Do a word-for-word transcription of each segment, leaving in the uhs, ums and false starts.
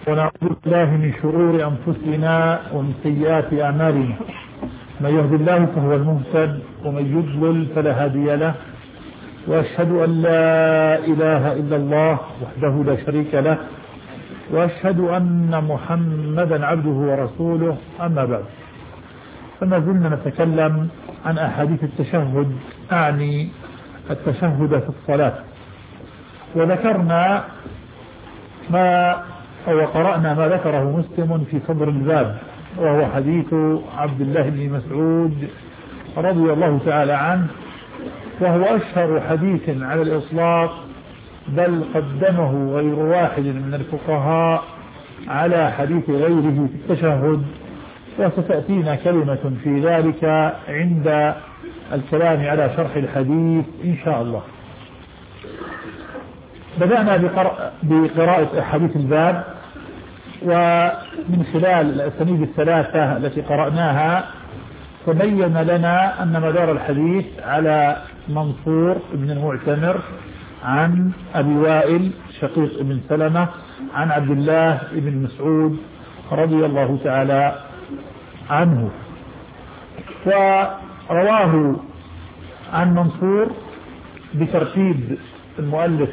ونعوذ بالله من شرور أنفسنا ومن سيئات أعمالنا، من يهد الله فهو المهتد ومن يضلل فلا هادي له، وأشهد أن لا إله إلا الله وحده لا شريك له، وأشهد أن محمدا عبده ورسوله. أما بعد، فما زلنا نتكلم عن أحاديث التشهد، أعني التشهد في الصلاة، وذكرنا ما أو قرأنا ما ذكره مسلم في صدر الباب، وهو حديث عبد الله بن مسعود رضي الله تعالى عنه، وهو أشهر حديث على الإطلاق، بل قدمه غير واحد من الفقهاء على حديث غيره في التشهد، وستأتينا كلمة في ذلك عند الكلام على شرح الحديث إن شاء الله. بدأنا بقراءة أحاديث الباب، ومن خلال الأسانيد الثلاثة التي قرأناها تبين لنا أن مدار الحديث على منصور بن المعتمر عن أبي وائل شقيق بن سلمة عن عبد الله بن مسعود رضي الله تعالى عنه. ورواه عن منصور بترتيب المؤلف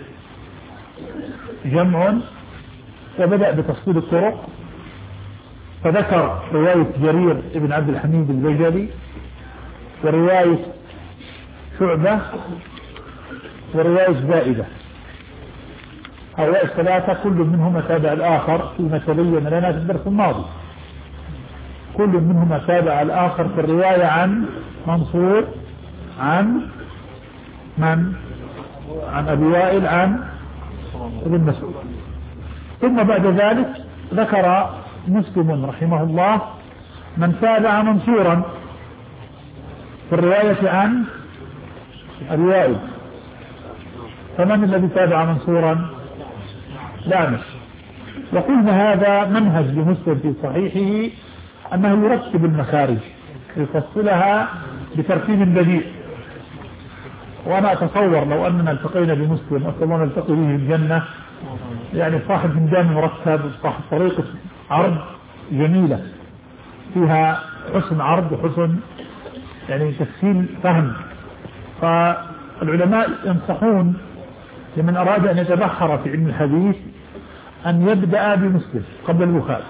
جمع، وبدأ بتفصيل الطرق، فذكر رواية جرير بن عبد الحميد البجلي، ورواية شعبة، ورواية زائدة. هؤلاء الثلاثة كل منهما تابع الآخر فيما تبين لنا في الدرس الماضي، كل منهما تابع الآخر في الرواية عن منصور عن من عن أبي وائل عن ابن مسعود. ثم بعد ذلك ذكر مسلم رحمه الله من تابع منصورا في الرواية عن أبي وائل. فمن الذي تابع منصورا؟ الأعمش. وقلنا هذا منهج لمسلم في صحيحه، أنه يرتب المخارج، يفصلها بترتيب بديع. وأنا أتصور لو أننا التقينا بمسلم، أسأل الله نلتقي به في الجنة، يعني صاحب فنجان مرتب، صاحب طريقة عرض جميلة فيها حسن عرض وحسن يعني تسهيل فهم. فالعلماء ينصحون لمن أراد أن يتبحر في علم الحديث أن يبدأ بمسلم قبل البخاري،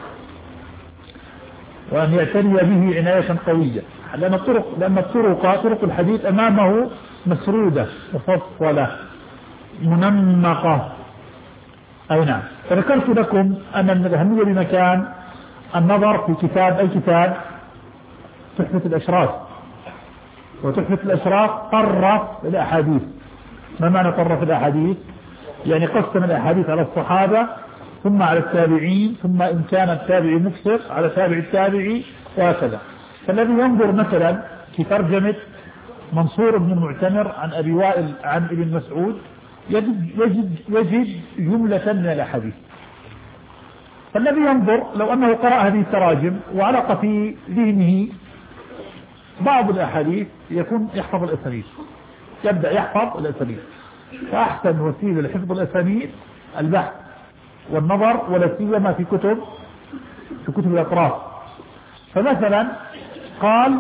وأن يعتني به عناية قوية، لأن الطرق لأن الطرق طرق الحديث أمامه مسرودة مفصلة منمقة. أي نعم. فذكرت لكم أن من الأهمية بمكان النظر في كتاب أي كتاب تحفة الأشراف، وتحفة الأشراف طرف الأحاديث. ما معنى طرف الأحاديث؟ يعني قسم الأحاديث على الصحابة، ثم على التابعين، ثم إن كان التابعي مكثر على تابع التابعي، وهكذا. فالذي ينظر مثلا في ترجمة منصور بن المعتمر عن أبي وائل عن ابن مسعود يجد, يجد, يجد جملة من الأحاديث. فالذي ينظر لو أنه قرأ هذه التراجم وعلق في ذهنه بعض الأحاديث يكون يحفظ الأسانيد، يبدأ يحفظ الأسانيد. فأحسن وسيلة لحفظ الأسانيد البحث والنظر، ولا سيما في كتب في كتب الأطراف. فمثلا قال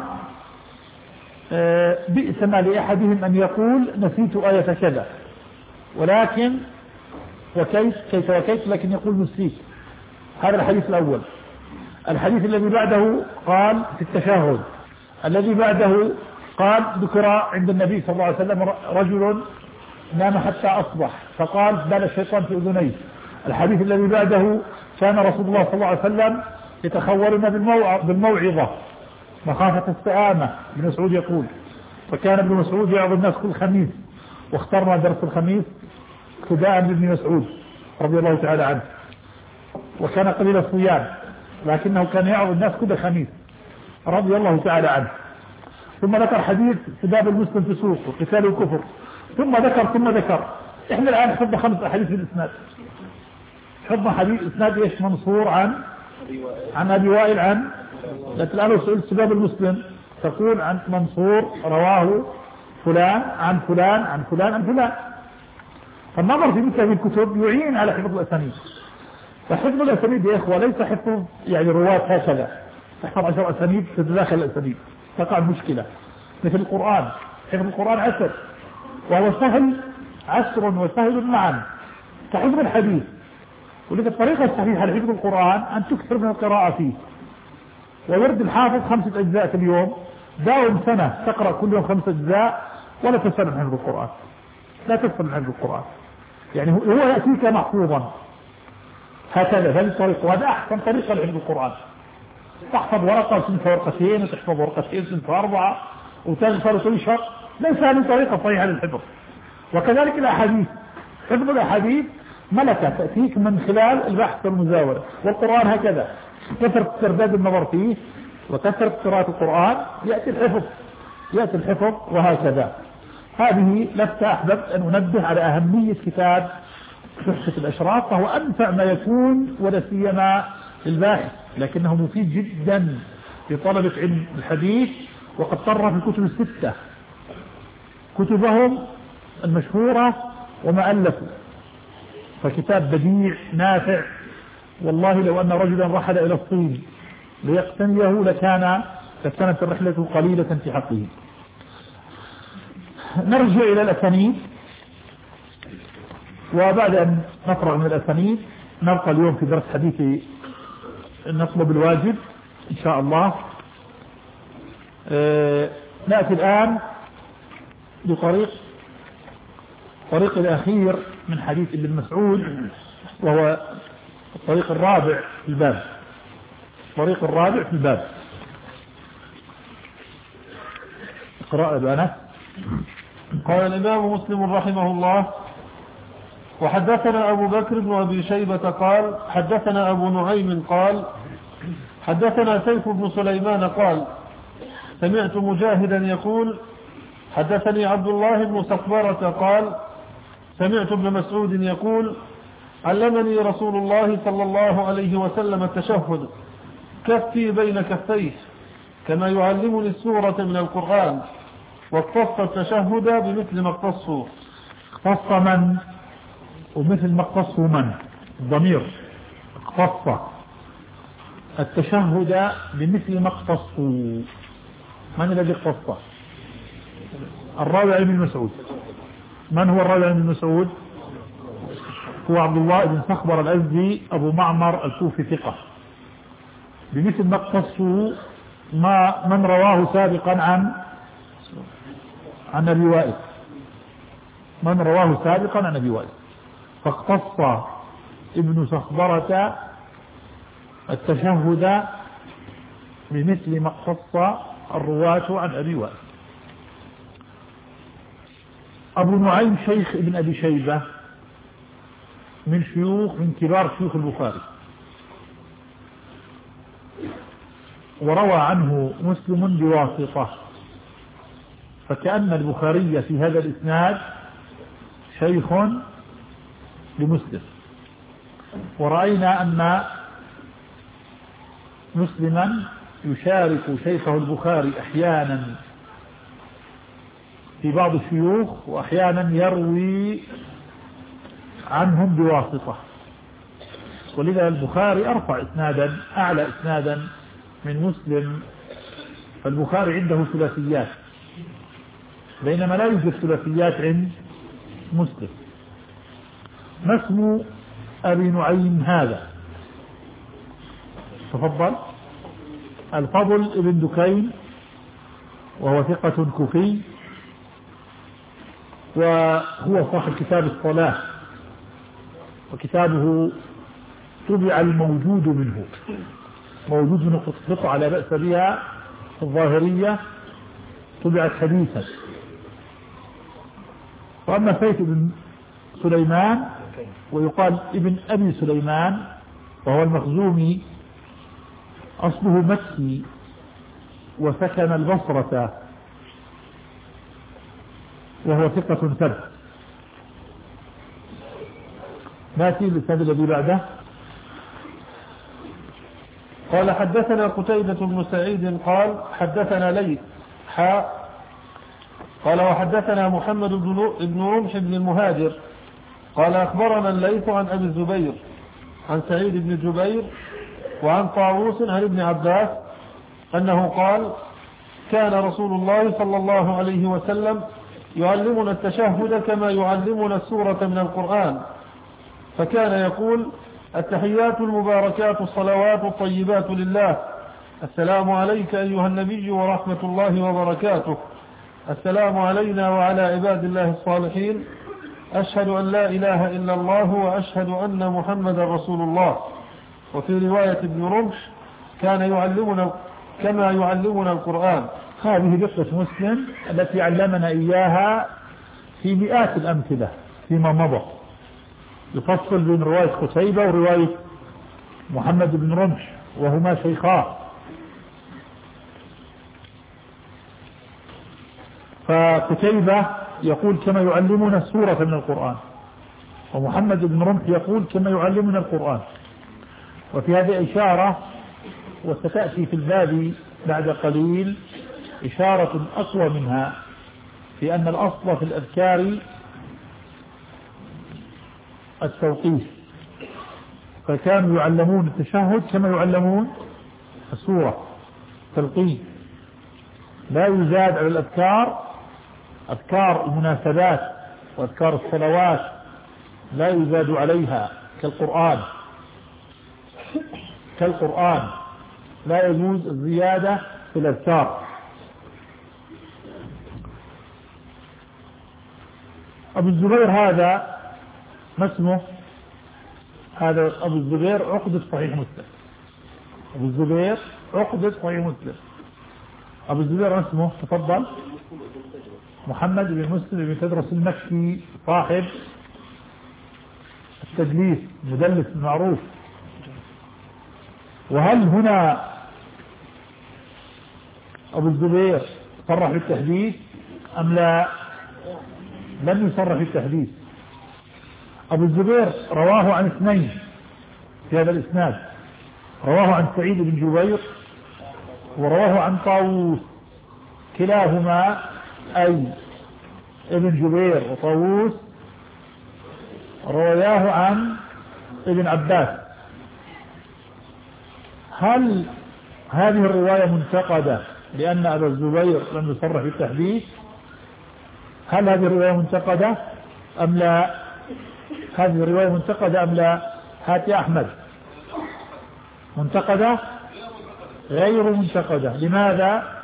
بئس ما لأحدهم أن يقول نسيت آية كذا، ولكن وكيف كيف وكيف لكن يقول نسيت. هذا الحديث الأول. الحديث الذي بعده قال في التشهد. الذي بعده قال ذكر عند النبي صلى الله عليه وسلم رجل نام حتى أصبح فقال بال الشيطان في أذنيه. الحديث الذي بعده كان رسول الله صلى الله عليه وسلم يتخورنا بالموعظة مخافة السآمة. ابن مسعود يقول وكان ابن مسعود يعظ الناس كل خميس، واخترنا درس الخميس اقتداء بابن مسعود رضي الله تعالى عنه، وكان قليل الصيام لكنه كان يعظ الناس كل خميس رضي الله تعالى عنه. ثم ذكر حديث سباب المسلم في سوق وقتال الكفر، ثم ذكر ثم ذكر احنا الآن حفظنا خمس أحاديث في الإسناد. حفظنا حديث إسناد ايش؟ منصور عن عن أبي وائل عن، لكن الآن لو سئلت سباب المسلم تقول عن منصور رواه فلان عن فلان عن فلان عن فلان. فالنظر في مثل هذه الكتب يعين على حفظ الأسانيد. فحفظ الأسانيد يا إخوة ليس حفظ يعني رواة هكذا تحفظ عشر أسانيد تتداخل الأسانيد تقع المشكلة. مثل القرآن، حفظ القرآن عسر وهو سهل، عسر وسهل معا كحفظ الحديث. ولذلك الطريقة الصحيحة لحفظ القرآن أن تكثر من القراءة فيه. ويرد الحافظ خمسة أجزاء في اليوم، داوم سنة تقرأ كل يوم خمسة أجزاء ولا تسلم من حفظ القرآن، لا تسلم من حفظ القرآن. يعني هو يأتيك محفوظا هكذا هذه الطريقة، وهذا أحسن طريقة لحفظ القرآن. تحفظ ورقة وتنسى ورقتين وتحفظ ورقتين وتنسى أربعة وتغفر وتنشر، ليس هذه طريقة صحيحة للحفظ. وكذلك الأحاديث، حفظ الأحاديث ملكة تأتيك من خلال البحث والمزاولة، والقرآن هكذا كثرة ترداد النظر فيه وكثرة قراءة القرآن يأتي الحفظ يأتي الحفظ وهكذا. هذه لفتة أحببت أن أنبه على أهمية كتاب تحفة الأشراف، فهو أنفع ما يكون ولا سيما للباحث، لكنه مفيد جدا لطلبة علم الحديث. وقد صرف الكتب الستة كتبهم المشهورة وما ألفوا، فكتاب بديع نافع. والله لو أن رجلا رحل إلى الصين ليقتنيه لكان لكانت الرحلة قليلة في حقه. نرجع إلى الأسانيد، وبعد أن نفرغ من الأسانيد نبقى اليوم في درس حديث نطلب الواجب إن شاء الله. آه نأتي الآن بطريق الطريق الأخير من حديث ابن مسعود، وهو الطريق الرابع في الباب الطريق الرابع في الباب اقرأ بأنا. قال الإمام مسلم رحمه الله: وحدثنا أبو بكر بن أبي شيبة قال حدثنا أبو نعيم قال حدثنا سيف بن سليمان قال سمعت مجاهدا يقول حدثني عبد الله بن صفبرة قال سمعت ابن مسعود يقول علمني رسول الله صلى الله عليه وسلم التشهد كفي بين كفيه كما يعلمني السورة من القرآن، واقتص التشهد بمثل ما اقتصوا. اقتص من ومثل ما اقتصوا من الضمير اقتص التشهد بمثل ما اقتصوا. من الذي اقتص؟ الراوي عن ابن مسعود. من هو الراوي عن ابن مسعود؟ هو عبد الله بن صخبر الأزدي أبو معمر الكوفي ثقة. بمثل ما اقتصوا ما من رواه سابقا عن عن أبي وائل من رواه سابقا عن أبي وائل فاقتص ابن صخبرة التشهد بمثل ما اقتص الرواة عن أبي وائل. أبو نعيم شيخ ابن أبي شيبة من شيوخ من كبار شيوخ البخاري، وروى عنه مسلم بواسطة، فكأن البخاري في هذا الإسناد شيخ لمسلم. ورأينا أن مسلما يشارك شيخه البخاري أحيانا في بعض الشيوخ، وأحيانا يروي عنهم بواسطة، ولذا البخاري أرفع إسنادا أعلى إسنادا من مسلم. فالبخاري عنده ثلاثيات بينما لا يوجد ثلاثيات عند مسلم. ما اسم أبي نعيم هذا؟ تفضل. الفضل ابن دكين، وهو ثقة كوفي، وهو صاحب كتاب الصلاة، وكتابه طبع الموجود منه موجود منه قطعة لا بأس بها الظاهرية، طبعت حديثا. وأما سيف بن سليمان ويقال ابن أبي سليمان وهو المخزومي، أصله مكي وسكن البصرة، وهو ثقة ثبت. ناتي للسند الذي بعده. قال حدثنا قتيبة بن سعيد قال حدثنا ليث حاء قال وحدثنا محمد بن رمح بن المهاجر قال أخبرنا الليث عن أبي الزبير عن سعيد بن جبير وعن طاووس عن ابن عباس أنه قال كان رسول الله صلى الله عليه وسلم يعلمنا التشهد كما يعلمنا السورة من القرآن، فكان يقول التحيات المباركات الصلوات الطيبات لله، السلام عليك أيها النبي ورحمة الله وبركاته، السلام علينا وعلى عباد الله الصالحين، أشهد أن لا إله إلا الله وأشهد أن محمد رسول الله. وفي رواية ابن رمح كان يعلمنا كما يعلمنا القرآن. هذه دقة مسلم التي علمنا إياها في مئات الأمثلة فيما مضى، يفصل بين رواية قتيبة ورواية محمد بن رمح وهما شيخان. فقتيبة يقول كما يعلمنا السورة من القرآن، ومحمد بن رمح يقول كما يعلمنا القرآن. وفي هذه إشارة، وستأتي في الباب بعد قليل إشارة أقوى منها، في أن الأصل في الأذكار التوقيف، فكانوا يعلمون التشهد كما يعلمون السورة تلقين، لا يزاد على الأذكار. أذكار المناسبات وأذكار الصلوات لا يزاد عليها كالقرآن كالقرآن لا يجوز الزيادة في الأذكار. أبو الزبير هذا ما اسمه؟ هذا أبو الزبير عقدة صحيح مسلم. أبو الزبير عقدة صحيح مسلم. أبو الزبير اسمه تفضل. محمد بن مسلم بن تدرس المكي صاحب التدليس، مدلس معروف. وهل هنا أبو الزبير صرح بالتحديث أم لا؟ لم يصرح بالتحديث. أبو الزبير رواه عن اثنين في هذا الإسناد، رواه عن سعيد بن جبير ورواه عن طاووس، كلاهما أي ابن جبير وطاووس رواه عن ابن عباس. هل هذه الرواية منتقدة لأن أبا الزبير لم يصرح بالتحديث؟ هل هذه الرواية منتقدة أم لا؟ هذه الرواية منتقدة أم لا؟ هات يا أحمد. منتقدة؟ غير منتقدة. لماذا؟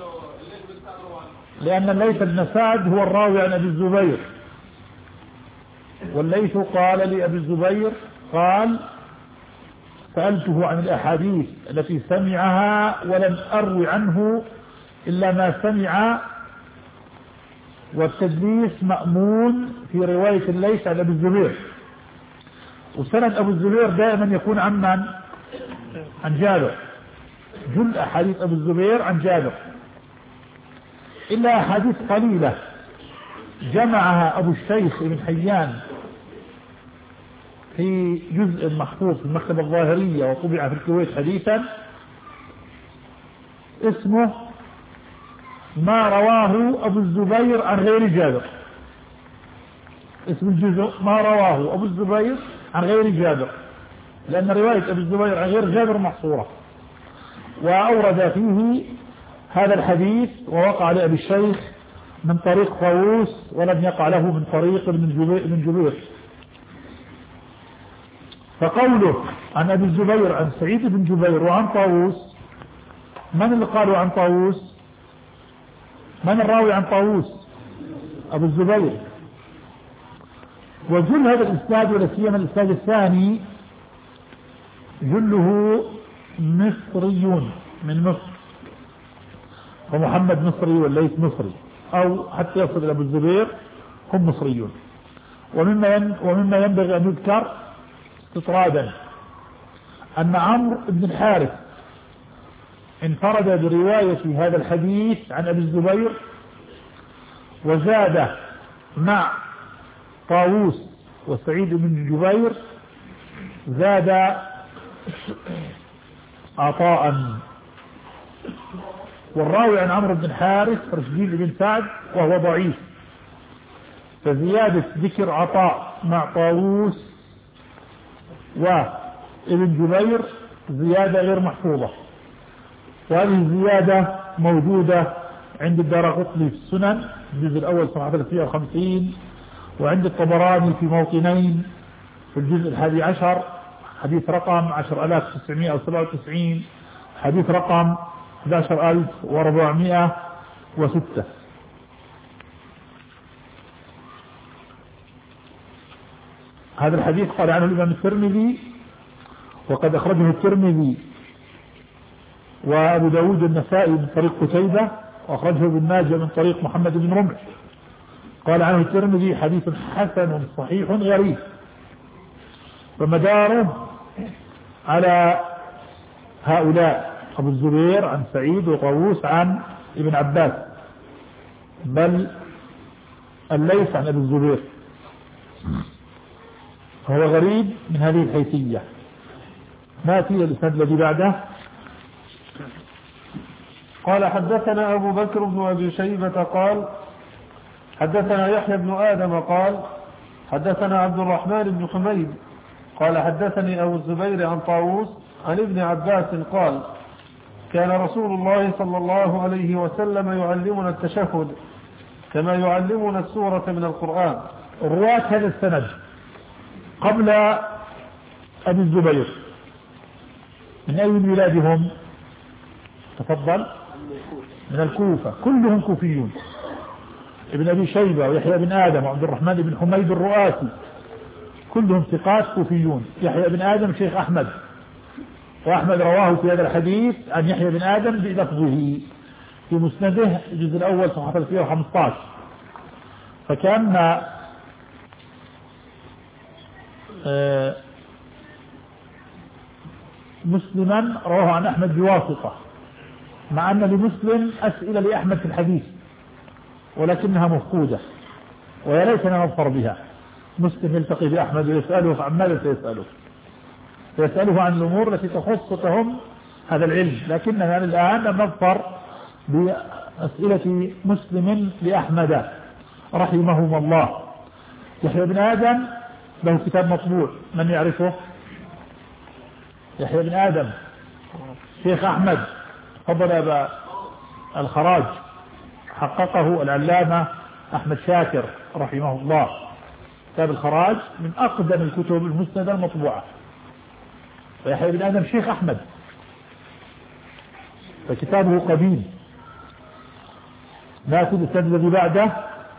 لأن الليث بن سعد هو الراوي عن أبي الزبير، والليث قال لأبي الزبير قال سألته عن الأحاديث التي سمعها ولم أروي عنه إلا ما سمع، والتدليس مأمون في رواية الليث عن أبي الزبير. وسند أبو الزبير دائما يكون عن من؟ عن جابر. جل أحاديث أبو الزبير عن جابر، إلا أحاديث قليلة جمعها أبو الشيخ ابن حيان في جزء محفوظ في المكتبة الظاهرية وطبع في الكويت حديثا، اسمه ما رواه أبو الزبير عن غير جابر. اسم الجزء ما رواه أبو الزبير عن غير جابر، لأن رواية أبو الزبير عن غير جابر محصورة. وأورد فيه هذا الحديث ووقع لأبي الشيخ من طريق طاووس، ولم يقع له من طريق ابن جبير. فقوله عن أبي الزبير عن سعيد بن جبير وعن طاووس، من اللي قالوا عن طاووس؟ من الراوي عن طاووس؟ أبو الزبير. وجل هذا الإسناد ولا سيما الإسناد الثاني جله مصريون من مصر، ومحمد مصري والليث مصري، أو حتى يصل إلى أبو الزبير هم مصريون. ومما ومما ينبغي أن يذكر استطرادا أن عمرو بن الحارث انفرد برواية هذا الحديث عن أبي الزبير، وزاد مع طاووس وسعيد بن جبير، زاد عطاء. والراوي عن عمرو بن الحارث رشدين بن سعد وهو ضعيف، فزيادة ذكر عطاء مع طاووس ابن جبير زيادة غير محفوظة، وهذه الزيادة موجودة عند الدارقطني في السنن الجزء الأول صفحة ثلاثمائة وخمسين، وعند الطبراني في موطنين في الجزء الحادي عشر حديث رقم عشرة آلاف وتسعمائة وسبعة وتسعين، حديث رقم أحد عشر ألف وأربعمائة وستة. هذا الحديث قال عنه الإمام الترمذي، وقد أخرجه الترمذي وأبو داود النسائي من طريق قتيبة، وأخرجه ابن ماجه من طريق محمد بن رمح. قال عنه الترمذي حديث حسن صحيح غريب، فمداره على هؤلاء أبو الزبير عن سعيد وطاووس عن ابن عباس، بل الليث عن أبي الزبير، فهو غريب من هذه الحيثية. نأتي الإسناد الذي بعده. قال حدثنا أبو بكر بن أبي شيبة قال حدثنا يحيى بن آدم قال حدثنا عبد الرحمن بن حميد قال حدثني أبو الزبير عن طاووس عن ابن عباس قال كان رسول الله صلى الله عليه وسلم يعلمنا التشهد كما يعلمنا السورة من القرآن. رواة هذا السند قبل أبي الزبير من أي بلادهم؟ تفضل. من الكوفة، كلهم كوفيون. ابن أبي شيبة ويحيى بن آدم وعبد الرحمن بن حميد الرؤاسي كلهم ثقات كوفيون. يحيى بن آدم شيخ أحمد، وأحمد رواه في هذا الحديث عن يحيى بن آدم بلفظه في مسنده الجزء الأول صفحة ثلاثمائة وخمسة عشر. فكان آه مسلما رواه عن أحمد بواسطة، مع أن لمسلم أسئلة لأحمد في الحديث ولكنها مفقودة، ويا ليتنا نظفر بها. مسلم يلتقي بأحمد ويسأله عن ماذا سيسأله؟ سيسأله عن الأمور التي تخصهم هذا العلم، لكننا الآن لم نظفر بأسئلة مسلم لأحمد رحمهما الله. يحيى بن آدم له كتاب مطبوع، من يعرفه؟ يحيى بن آدم شيخ أحمد، فضل أبا الخراج، حققه العلامة أحمد شاكر رحمه الله. كتاب الخراج من أقدم الكتب المسندة المطبوعة. ويحيى بن آدم شيخ أحمد، فكتابه قديم. نأتي بالسند الذي بعده.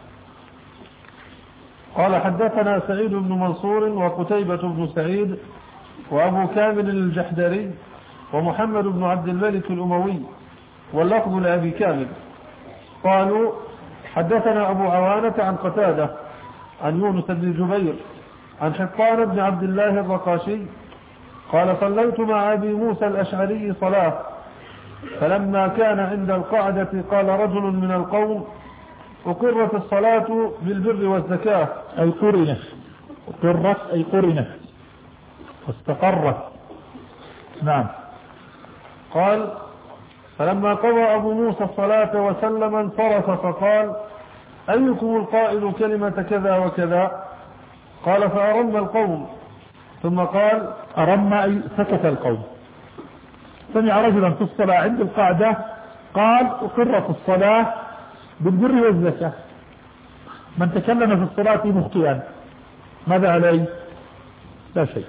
قال حدثنا سعيد بن منصور وقتيبة بن سعيد وأبو كامل الجحدري ومحمد بن عبد الملك الأموي، واللفظ لأبي كامل. قالوا حدثنا أبو عوانة عن قتادة عن يونس بن جبير عن حطان بن عبد الله الرقاشي قال صليت مع أبي موسى الأشعري صلاة، فلما كان عند القعدة قال رجل من القوم أقرت الصلاة بالبر والزكاة. أي قرنت، أقرت أي قرنت واستقرت. نعم. قال فلما قضى أبو موسى الصلاة وسلم انصرف فقال أيكم القائل كلمة كذا وكذا؟ قال فأرم القوم، ثم قال أرم أي سكت القوم. سمع رجلا في الصلاة عند القعدة قال أقرت الصلاة بالبر والزكاة. من تكلم في الصلاة مخطئا ماذا عليه؟ لا شيء.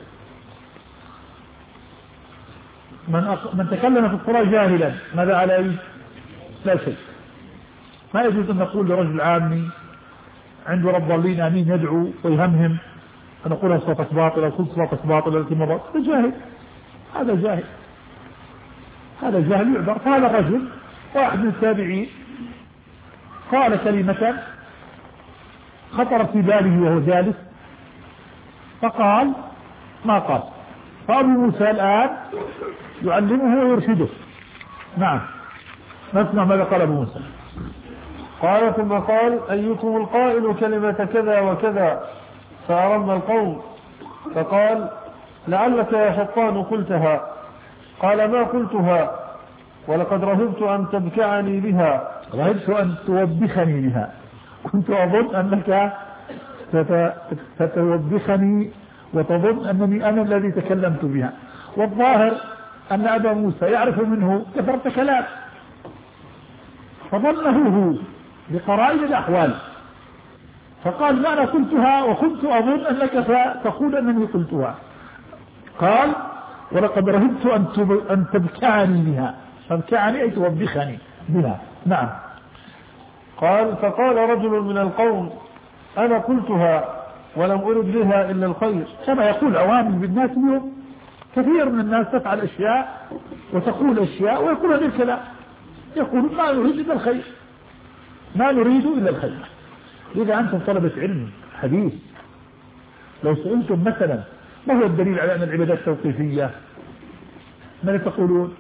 من, أق... من تكلم في الصلاة جاهلا ماذا عليه؟ لا شيء. ما يجوز أن نقول لرجل عامي عنده رب ضالين آمين يدعو ويهمهم أن نقول صلاتك باطلة وكل صلاتك باطلة التي مرات. هذا جاهل، هذا جاهل، هذا جاهل يعذر. فهذا الرجل واحد من التابعين قال كلمة خطرت في باله وهو جالس فقال ما قال. فأبو موسى الآن يعلمه ويرشده. نعم، نسمع ماذا قال أبو موسى. قال ثم قال أيكم القائل كلمة كذا وكذا؟ فأرم القوم، فقال لعلك يا حطان قلتها. قال ما قلتها، ولقد رهبت أن تبكعني بها. رهبت أن توبخني بها، كنت أظن أنك ستوبخني وتظن أنني أنا الذي تكلمت بها. والظاهر أن أبا موسى يعرف منه كثرة كلام فظنه هو بقرائن الأحوال فقال ما أنا قلتها وكنت أظن أنك ستقول أنني قلتها. قال ولقد رهبت أن تبكعني بها. تبكعني أي توبخني بها. نعم. قال فقال رجل من القوم أنا قلتها ولم أرد بها إلا الخير. كما يقول عوام بالناس اليوم كثير من الناس تفعل أشياء وتقول أشياء ويقول هذا الكلام يقول ما نريد إلا الخير ما نريد إلا الخير. إذا أنتم طلبة علم حديث لو سئلتم مثلا ما هو الدليل على أن العبادات توقيفية ماذا تقولون؟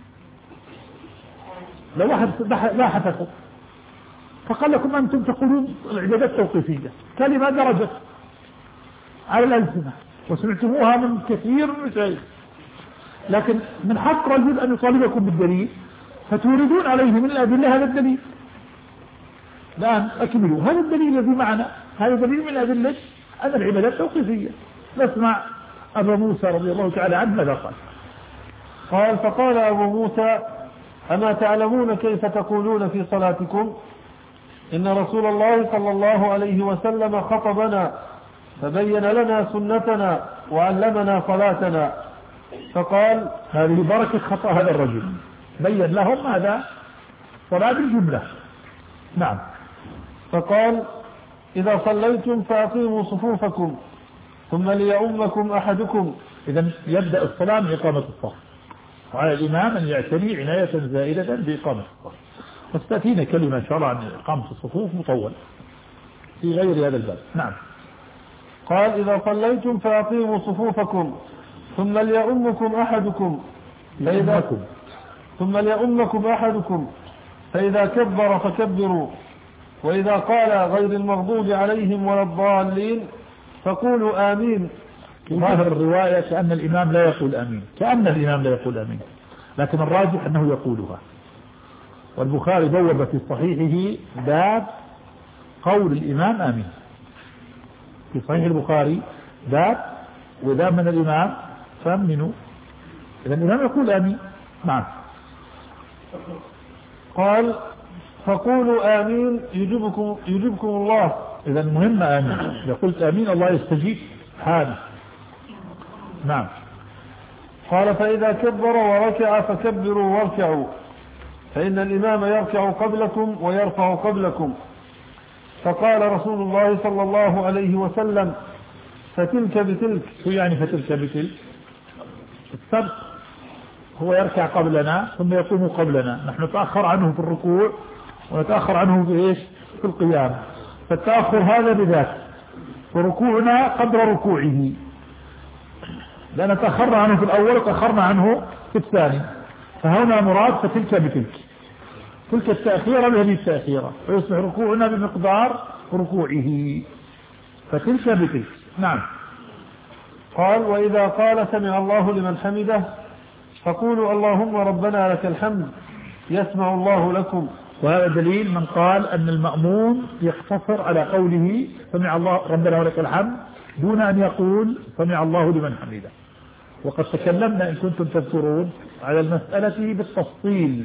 لو واحد لاحظكم فقال لكم أنتم تقولون العبادات توقيفية كلمة درجت على الألسنة وسمعتموها من كثير من المشايخ لكن من حق رجل أن يطالبكم بالدليل فتوردون عليه من الأدلة هذا الدليل. الآن أكملوا هذا الدليل الذي معنا هذا دليل من أدلة أن العبادات توقيفية. نسمع أبا موسى رضي الله تعالى عنه ماذا قال. قال فقال أبو موسى أما تعلمون كيف تقولون في صلاتكم إن رسول الله صلى الله عليه وسلم خطبنا فبين لنا سنتنا وعلمنا صلاتنا. فقال هذه بركة خطأ هذا الرجل بين لهم هذا صلاة الجملة. نعم. فقال إذا صليتم فأقيموا صفوفكم ثم ليؤمكم أحدكم. إذا يبدأ الصلاة من إقامة الصف وعلى الإمام أن يعتني عناية زائدة بإقامة الصف وستأتينا كلمة إن شاء الله عن إقامة الصفوف مطول في غير هذا الباب. نعم. قال إذا صليتم فأقيموا صفوفكم ثم ليؤمكم أحدكم فإذا ثم ليؤمكم أحدكم فإذا كبر فكبروا وإذا قال غير المغضوب عليهم ولا الضالين فقولوا آمين. ظاهر الرواية كأن الإمام لا يقول آمين كأن الإمام لا يقول آمين لكن الراجح أنه يقولها. والبخاري بوب في صحيحه باب قول الإمام آمين في صحيح البخاري باب وإذا من الإمام فأمنوا إذا الإمام يقول آمين. نعم. قال فقولوا آمين يجبكم, يجبكم الله. إذا المهم آمين إذا قلت آمين الله يستجيب حاله. نعم. قال فإذا كبر وركع فكبروا واركعوا فإن الإمام يركع قبلكم ويرفع قبلكم. فقال رسول الله صلى الله عليه وسلم فتلك بتلك. شو يعني فتلك بتلك؟ السبق هو يركع قبلنا ثم يقوم قبلنا نحن نتأخر عنه في الركوع ونتأخر عنه في إيش في القيام فالتأخر هذا بذات وركوعنا قدر ركوعه لأن تأخرنا عنه في الأول وتأخرنا عنه في الثاني فهنا مراد فتلك بتلك تلك التأخيرة بهذه التأخيرة ويصبح ركوعنا بمقدار ركوعه فتلك بتلك. نعم. قال وإذا قال سمع الله لمن حمده فقولوا اللهم ربنا لك الحمد يسمع الله لكم. وهذا دليل من قال أن المأموم يقتصر على قوله سمع الله ربنا ولك الحمد دون أن يقول سمع الله لمن حمده. وقد تكلمنا إن كنتم تذكرون على المسألة بالتفصيل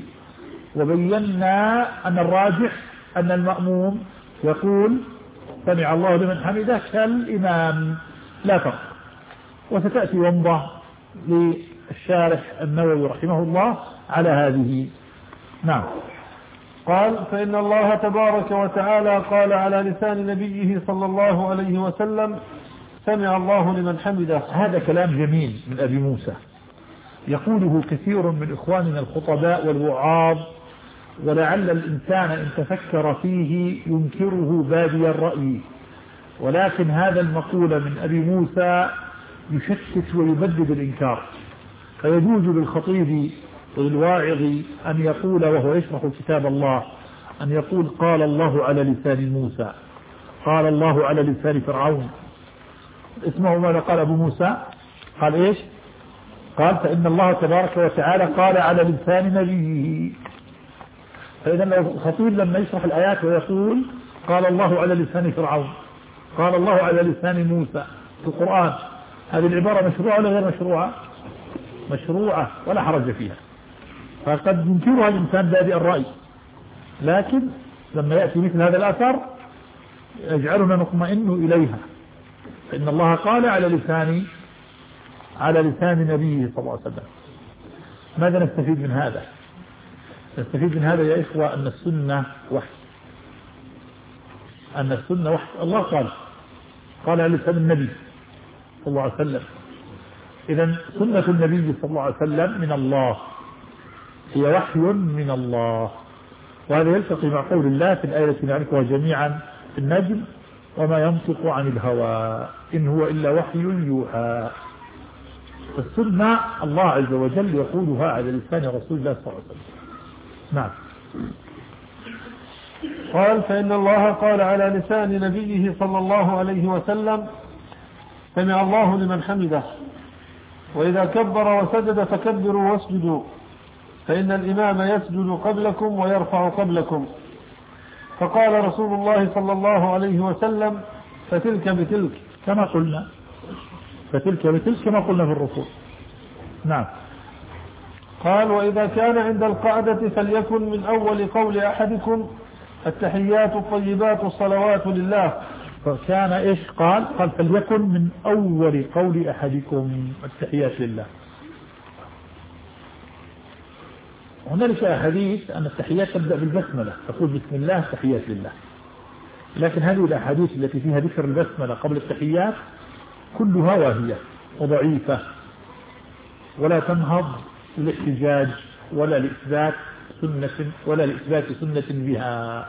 وبينا أن الراجح أن المأموم يقول سمع الله لمن حمده كالإمام لا فرق. وستأتي ومضة للشارح النووي رحمه الله على هذه. نعم. قال فإن الله تبارك وتعالى قال على لسان نبيه صلى الله عليه وسلم سمع الله لمن حمده. هذا كلام جميل من أبي موسى يقوله كثير من إخواننا الخطباء والوعاظ ولعل الإنسان إن تفكر فيه ينكره بادي الرأي ولكن هذا المقول من أبي موسى يشتت ويبدد الإنكار فيجوز للخطيب والواعظ أن يقول وهو يشرح كتاب الله أن يقول قال الله على لسان موسى قال الله على لسان فرعون. اسمعوا ماذا قال أبو موسى قال إيش قال فإن الله تبارك وتعالى قال على لسان نبيه. فإذا لو الخطيب لما يشرح الآيات ويقول قال الله على لسان فرعون قال الله على لسان موسى في القرآن هذه العبارة مشروعة ولا غير مشروعة؟ مشروعة ولا حرج فيها، فقد ينكرها الإنسان بادئ الرأي، لكن لما يأتي مثل هذا الأثر يجعلنا نطمئن إليها، فإن الله قال على لسان على لسان نبيه صلى الله عليه وسلم. ماذا نستفيد من هذا؟ نستفيد من هذا يا إخوة أن السنة وحي، أن السنة وحي. الله قال قال على لسان النبي صلى الله عليه وسلم. إذن سنة النبي صلى الله عليه وسلم من الله، هي وحي من الله، وهذا يلتقي مع قول الله في الآية التي نعرفها جميعا في النجم: وما ينطق عن الهوى إن هو إلا وحي يوحى. فالسنة الله عز وجل يقولها على لسان رسول الله صلى الله عليه وسلم. نعم. قال: فإن الله قال على لسان نبيه صلى الله عليه وسلم: سمع الله لمن حمده، وإذا كبر وسجد فكبروا واسجدوا، فإن الإمام يسجد قبلكم ويرفع قبلكم. فقال رسول الله صلى الله عليه وسلم: فتلك بتلك، كما قلنا، فتلك بتلك كما قلنا في الركوع. نعم. قال: وإذا كان عند القعدة فليكن من أول قول أحدكم التحيات الطيبات الصلوات لله. فكان إيش قال؟ قال: فليكن من أول قول أحدكم التحيات لله. هنالك أحاديث أن التحيات تبدأ بالبسملة، تقول بسم الله التحيات لله، لكن هذه الأحاديث التي فيها ذكر البسملة قبل التحيات كلها واهية وضعيفة، ولا تنهض للاحتجاج ولا لإثبات سنة ولا لإثبات سنة بها.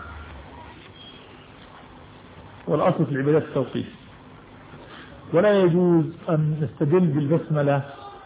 والأصل في العبادات التوقيف، ولا يجوز أن نستدل بالبسملة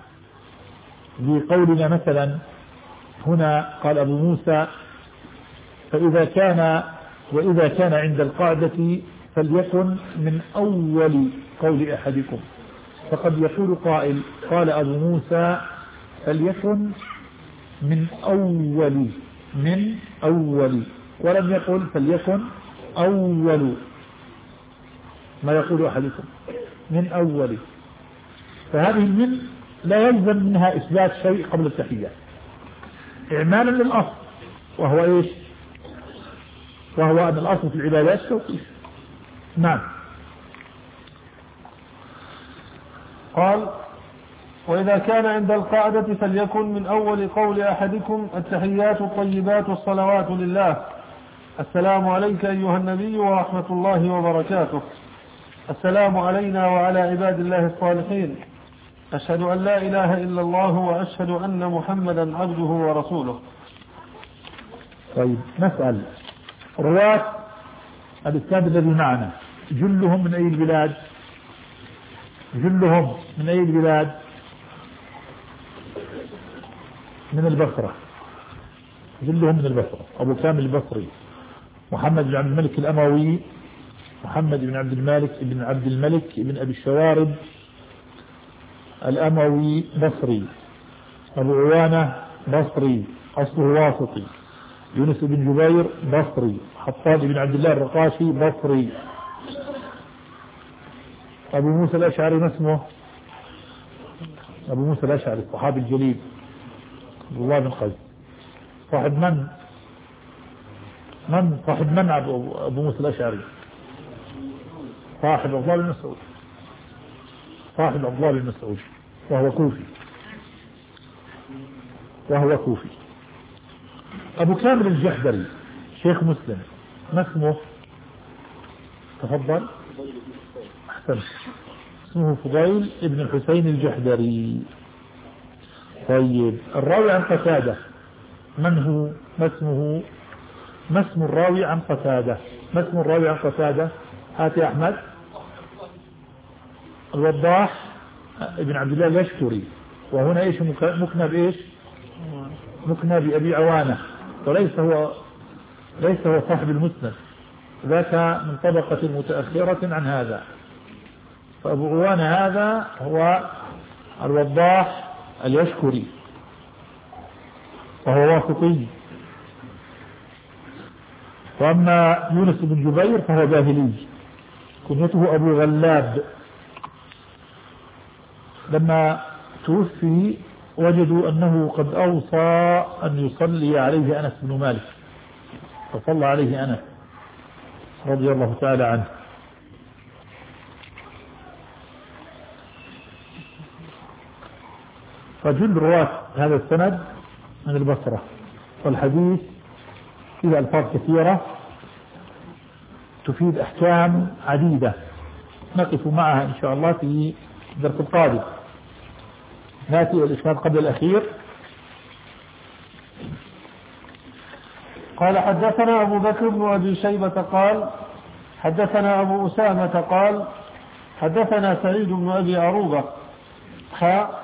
بقولنا مثلا هنا قال أبو موسى: فإذا كان وإذا كان عند القعدة فليكن من أول قول أحدكم. فقد يقول قائل: قال أبو موسى فليكن من أول من أول، ولم يقل فليكن أول ما يقول أحدكم من أول. فهذه من لا يلزم منها إثبات شيء قبل التحية إعمالا للأصل، وهو إيش؟ وهو أن الأصل في العبادات توقيف. نعم. قال: وإذا كان عند القعدة فليكن من أول قول أحدكم التحيات الطيبات الصلوات لله: السلام عليك أيها النبي ورحمة الله وبركاته، السلام علينا وعلى عباد الله الصالحين، أشهد أن لا إله إلا الله وأشهد أن محمدا عبده ورسوله. طيب، نسأل: رواة الإسناد الذي معنا جلهم من أي البلاد؟ جلهم من أي البلاد؟ من البصرة. جلهم من البصرة. أبو كامل البصري محمد بن عبد الملك الأموي، محمد بن عبد الملك بن عبد الملك بن أبي الشوارب الأموي بصري. أبو عوانة بصري أصله واسطي. يونس بن جبير بصري. حطاب بن عبد الله الرقاشي بصري. أبو موسى الأشعري ما اسمه؟ أبو موسى الأشعري الصحابي الجليل عبد الله بن قيس. صاحب من؟ من صاحب من أبو موسى الأشعري؟ صاحب عبد الله بن مسعود. صاحب عبد الله بن مسعود، وهو كوفي وهو كوفي. أبو كامل الجحدري شيخ مسلم ما اسمه؟ تفضل. أحسن. اسمه فضيل ابن الحسين الجحدري. طيب، الراوي عن قتادة من هو؟ ما اسمه؟ ما اسم الراوي عن قتادة؟ ما اسم الراوي عن قتادة؟ هات يا أحمد. الوضاح ابن عبد الله اليشكري. وهنا ايش مكنى بايش؟ مكنى بأبي عوانة، وليس هو ليس هو صاحب المسند، ذاك من طبقة متأخرة عن هذا. فأبو عوانة هذا هو الوضاح اليشكري، وهو واسطي. وأما يونس بن جبير فهو باهلي، كنيته أبو غلاب. لما توفي وجدوا أنه قد أوصى أن يصلي عليه أنس بن مالك، فصلى عليه أنس رضي الله تعالى عنه. فجل رواة هذا السند من البصرة، والحديث فيه ألفاظ كثيرة تفيد أحكام عديدة نقف معها إن شاء الله في الدرس القادم. نأتي الإسناد قبل الأخير. قال حدثنا أبو بكر بن أبي شيبة قال حدثنا أبو أسامة قال حدثنا سعيد بن أبي عروبة حاء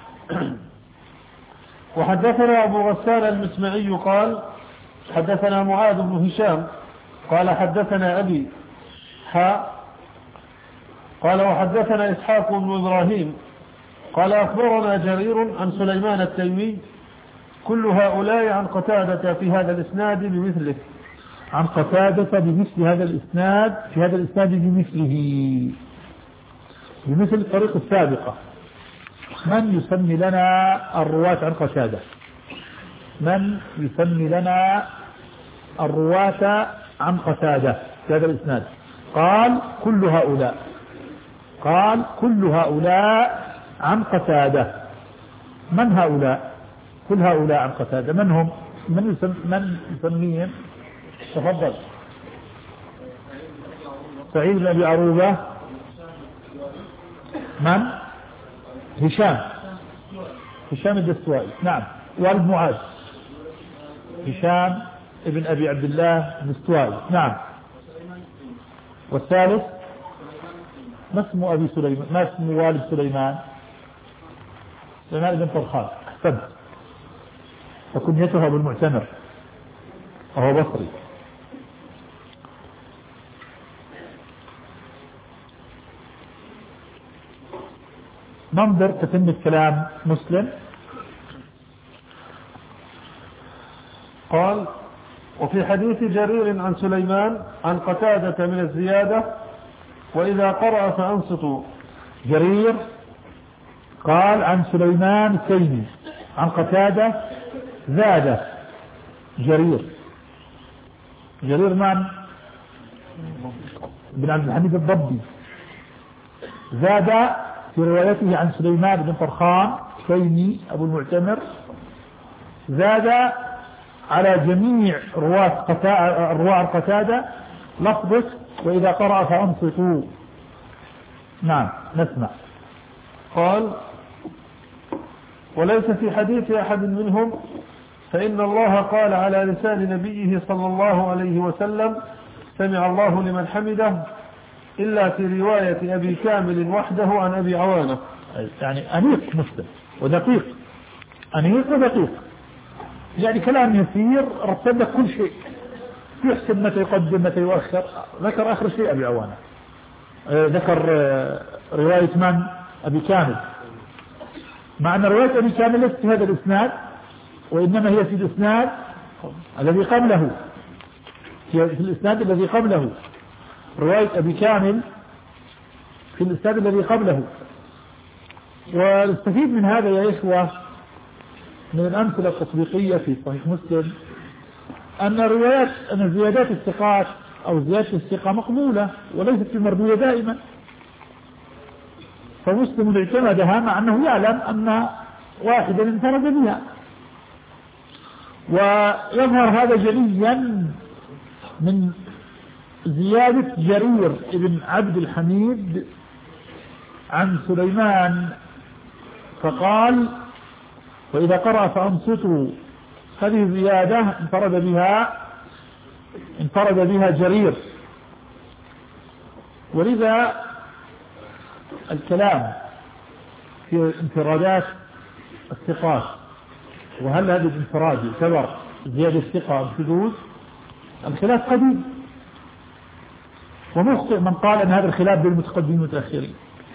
وحدثنا أبو غسان المسمعي قال حدثنا معاذ بن هشام قال حدثنا أبي حاء قال وحدثنا إسحاق بن إبراهيم قال أخبرنا جرير عن سليمان التيمي كل هؤلاء عن قتادة في هذا الإسناد بمثله. عن قتادة بمثل هذا الإسناد في هذا الإسناد بمثله بمثل الطريق السابقة. من يسمي لنا الرواة عن قتادة؟ من يسمي لنا الرواة عن قتادة في هذا الإسناد؟ قال كل هؤلاء قال كل هؤلاء عن قتادة. من هؤلاء؟ كل هؤلاء عن قتادة. من هم؟ من يسمي من يسميهم؟ تفضل. سعيد بن أبي عروبة. من؟ هشام هشام الدستوائي. نعم. والد معاذ هشام ابن أبي عبد الله الدستوائي. نعم. والثالث ما اسم أبي سليمان؟ ما اسم والد سليمان؟ سليمان بن طرخان. أحسنت. وكنيته أبو المعتمر وهو بصري. ننظر تتم كلام مسلم. قال وفي حديث جرير عن سليمان عن قتادة من الزيادة وإذا قرأ فأنصتوا. جرير قال عن سليمان التيمي عن قتادة زاد جرير جرير من؟ بن عبد الحميد الضبي. زاد في روايته عن سليمان بن طرخان تيمي أبو المعتمر، زاد على جميع رواة الرواة القتادة لفظه وإذا قرأ فأنصتوا. نعم نسمع. قال وليس في حديث أحد منهم فإن الله قال على لسان نبيه صلى الله عليه وسلم سمع الله لمن حمده إلا في رواية أبي كامل وحده عن أبي عوانة. يعني أنيق مسلم ودقيق، أنيق ودقيق، يعني كلام يسير رتب لك كل شيء، يحسب متى يقدم متى يؤخر. ذكر آخر شيء أبي عوانة، ذكر رواية من؟ أبي كامل، مع أن رواية أبي كامل ليست في هذا الإسناد وإنما هي في الإسناد الذي قبله، في الإسناد الذي قبله رواية أبي كامل في الإسناد الذي قبله. ونستفيد من هذا يا إخوة من الأمثلة التطبيقية في صحيح مسلم أن روايات أن زيادات الثقات أو زيادة الثقة مقبولة وليست مردودة دائما، فمسلم اعتمدها مع أنه يعلم أن واحدا انفرد بها. ويظهر هذا جليا من زيادة جرير ابن عبد الحميد عن سليمان فقال وإذا قرأ فأنصتوا. هذه زيادة انفرد بها انفرد بها جرير، ولذا الكلام في انفرادات الثقات وهل هذا الانفراد يعتبر زيادة الثقة أو شذوذ، الخلاف قديم، ومخطئ من قال أن هذا الخلاف بين المتقدمين والمتأخرين.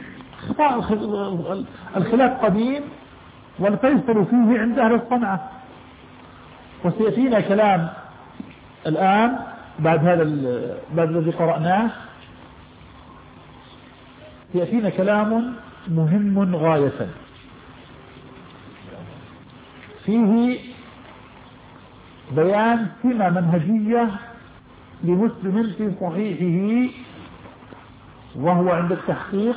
الخلاف قديم والفيصل فيه عند أهل الصنعة. وسيأتينا كلام الآن بعد هذا بعد الذي قرأناه سيأتينا كلام مهم غاية فيه بيان سمة منهجية لمسلم في صحيحه، وهو عند التحقيق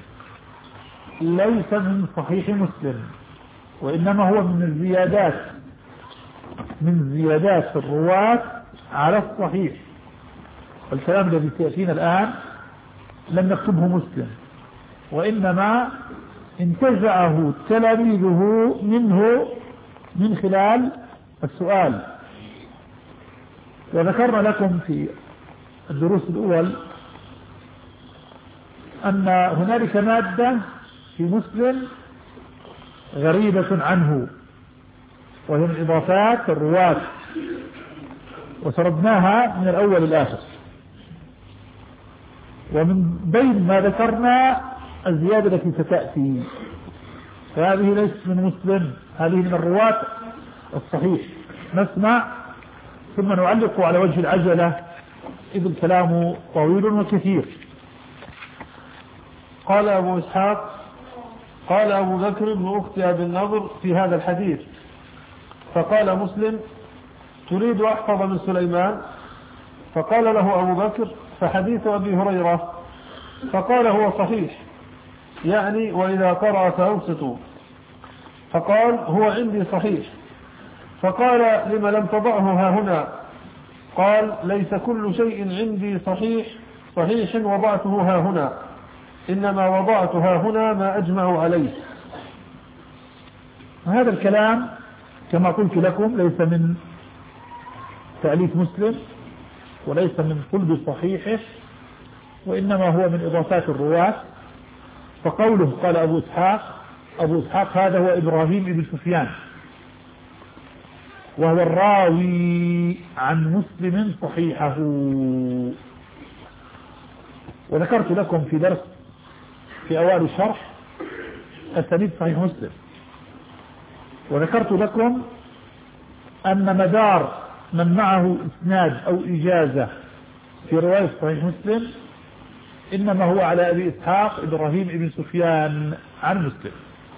ليس من صحيح مسلم، وإنما هو من الزيادات من زيادات الرواة على الصحيح. الكلام الذي سيأتينا الآن لم يكتبه مسلم، وإنما انتزعه تلاميذه منه من خلال السؤال. وذكرنا لكم في الدروس الأول أن هنالك مادة في مسلم غريبة عنه، وهي من إضافات الرواة، وسردناها من الأول الآخر. ومن بين ما ذكرنا الزيادة التي ستأتي، فهذه ليست من مسلم، هذه من الرواة الصحيح. نسمع ثم نعلق على وجه العجلة إذ الكلام طويل وكثير. قال أبو إسحاق: قال أبو بكر بن أخت أبي النضر في هذا الحديث، فقال مسلم: تريد أحفظ من سليمان؟ فقال له أبو بكر: فحديث أبي هريرة. فقال: هو صحيح، يعني وإذا قرأ فأنصتوا. فقال: هو عندي صحيح. فقال: لما لم تضعه ها هنا؟ قال: ليس كل شيء عندي صحيح صحيح وضعته ها هنا، إنما وضعت ها هنا ما أجمع عليه. هذا الكلام كما قلت لكم ليس من تأليف مسلم، وليس من قلب صحيحه، وإنما هو من إضافات الرواة. فقوله قال أبو إسحاق، أبو إسحاق هذا هو إبراهيم بن سفيان، وهو الراوي عن مسلم صحيحه. وذكرت لكم في درس في أوائل الشرح أسانيد صحيح مسلم، وذكرت لكم أن مدار من معه إسناد أو إجازة في رواية صحيح مسلم إنما هو على أبي إسحاق إبراهيم بن سفيان عن مسلم.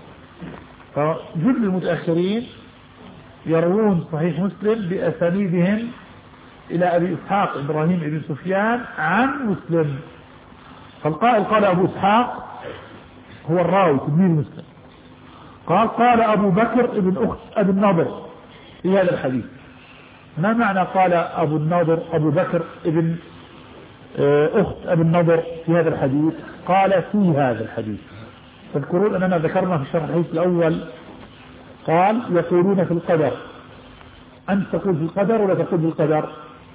فجل المتأخرين يروون صحيح مسلم بأسانيدهم إلى أبي إسحاق إبراهيم بن سفيان عن مسلم. فالقائل قال أبو إسحاق هو الراوي تلميذ مسلم. قال قال أبو بكر ابن أخت أبي النضر في هذا الحديث. ما معنى قال أبو النضر أبو بكر ابن أخت أبي النضر في هذا الحديث؟ قال في هذا الحديث. تذكرون أننا ذكرنا في الشرح الحديث الأول قال يقولون في القدر. أنت تقول في القدر ولا تقول بالقدر؟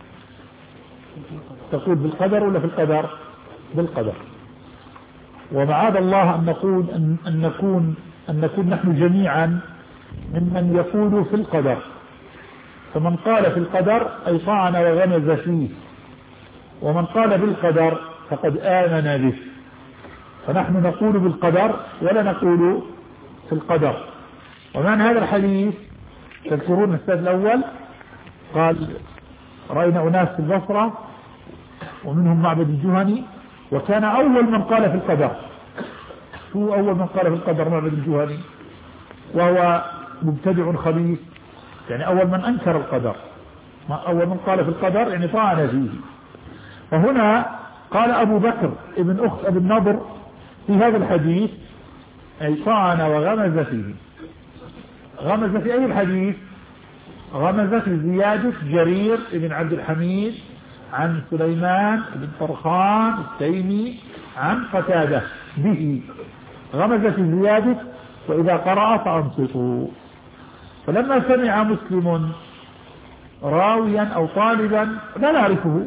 تقول بالقدر ولا في القدر؟ بالقدر. ومعاذ الله أن نقول أن, أن نكون أن نكون نحن جميعا ممن يقول في القدر. فمن قال في القدر أي طعن وغمز فيه، ومن قال بالقدر فقد آمن به. فنحن نقول بالقدر ولا نقول في القدر. ومعنى هذا الحديث تذكرون السنة الأول قال رأينا أناس في البصرة ومنهم معبد الجهني، وكان أول من قال في القدر. شو أول من قال في القدر؟ معبد الجهني، وهو مبتدع خبيث، يعني أول من أنكر القدر. أول من قال في القدر يعني طعن فيه. وهنا قال أبو بكر ابن أخت أبي النضر في هذا الحديث أي طعن وغمز فيه. غمز في أي الحديث؟ غمز في زيادة جرير بن عبد الحميد عن سليمان بن طرخان التيمي عن قتادة به. غمز في زيادة وإذا قرأ فأنصتوا. فلما سمع مسلم راويا أو طالبا لا نعرفه،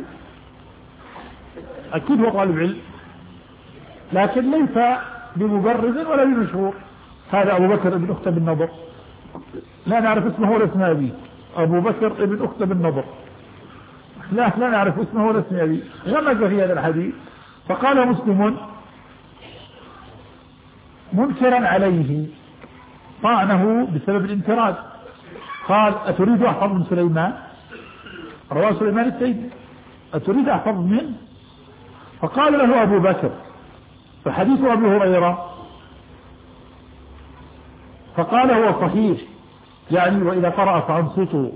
أكيد هو طالب علم لكن ليس بمبرز ولا بمشهور، هذا أبو بكر ابن أخت بن نضر، لا نعرف اسمه ولا اسم أبيه. أبو بكر ابن أخت بن نضر لا لا نعرف اسمه ولا اسم أبيه. غمز في هذا الحديث. فقال مسلم منكرا عليه طعنه بسبب الانفراد، قال أتريد أحفظ من سليمان؟ رواه سليمان التيمي، أتريد أحفظ منه؟ فقال له أبو بكر فحديث أبي هريرة، فقال هو صحيح يعني وإذا قرأ فأنصتوا.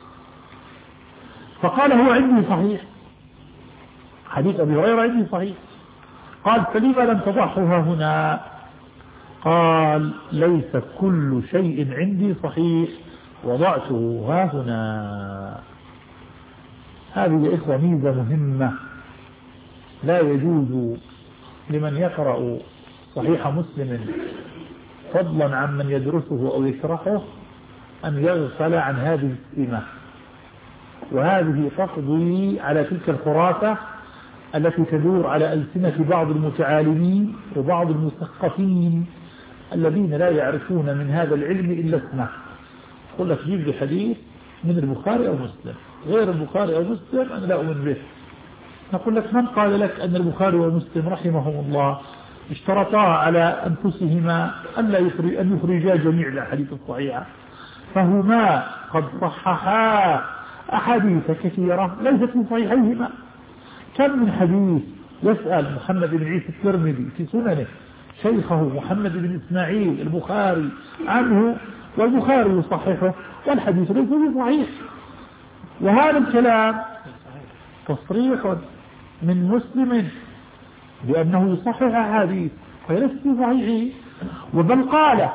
فقال هو عندي صحيح، حديث أبي هريرة عندي صحيح. قال فلما لم تضعه هنا؟ قال ليس كل شيء عندي صحيح وضعته ها هنا. هذه يا إخوة ميزة مهمة، لا يجوز لمن يقرأ صحيح مسلم فضلا عن من يدرسه أو يشرحه أن يغفل عن هذه السمة، وهذه تقضي على تلك الخرافة التي تدور على ألسنة بعض المتعالمين وبعض المثقفين الذين لا يعرفون من هذا العلم إلا اسمه. يقول لك جيب لي حديث من البخاري أو مسلم، غير البخاري أو مسلم أنا لا أؤمن به. نقول لك من قال لك أن البخاري ومسلم رحمهم الله اشترطا على أنفسهما أن يخرجا جميع الأحاديث الصحيحة، فهما قد صححا أحاديث كثيرة ليست من صحيحيهما. كم من حديث يسأل محمد بن عيسى الترمذي في سننه شيخه محمد بن إسماعيل البخاري عنه، والبخاري يصححه والحديث ليس بصحيح. وهذا الكلام تصريح من مسلم بأنه يصحح أحاديث وليست بصحيحه، وبل قال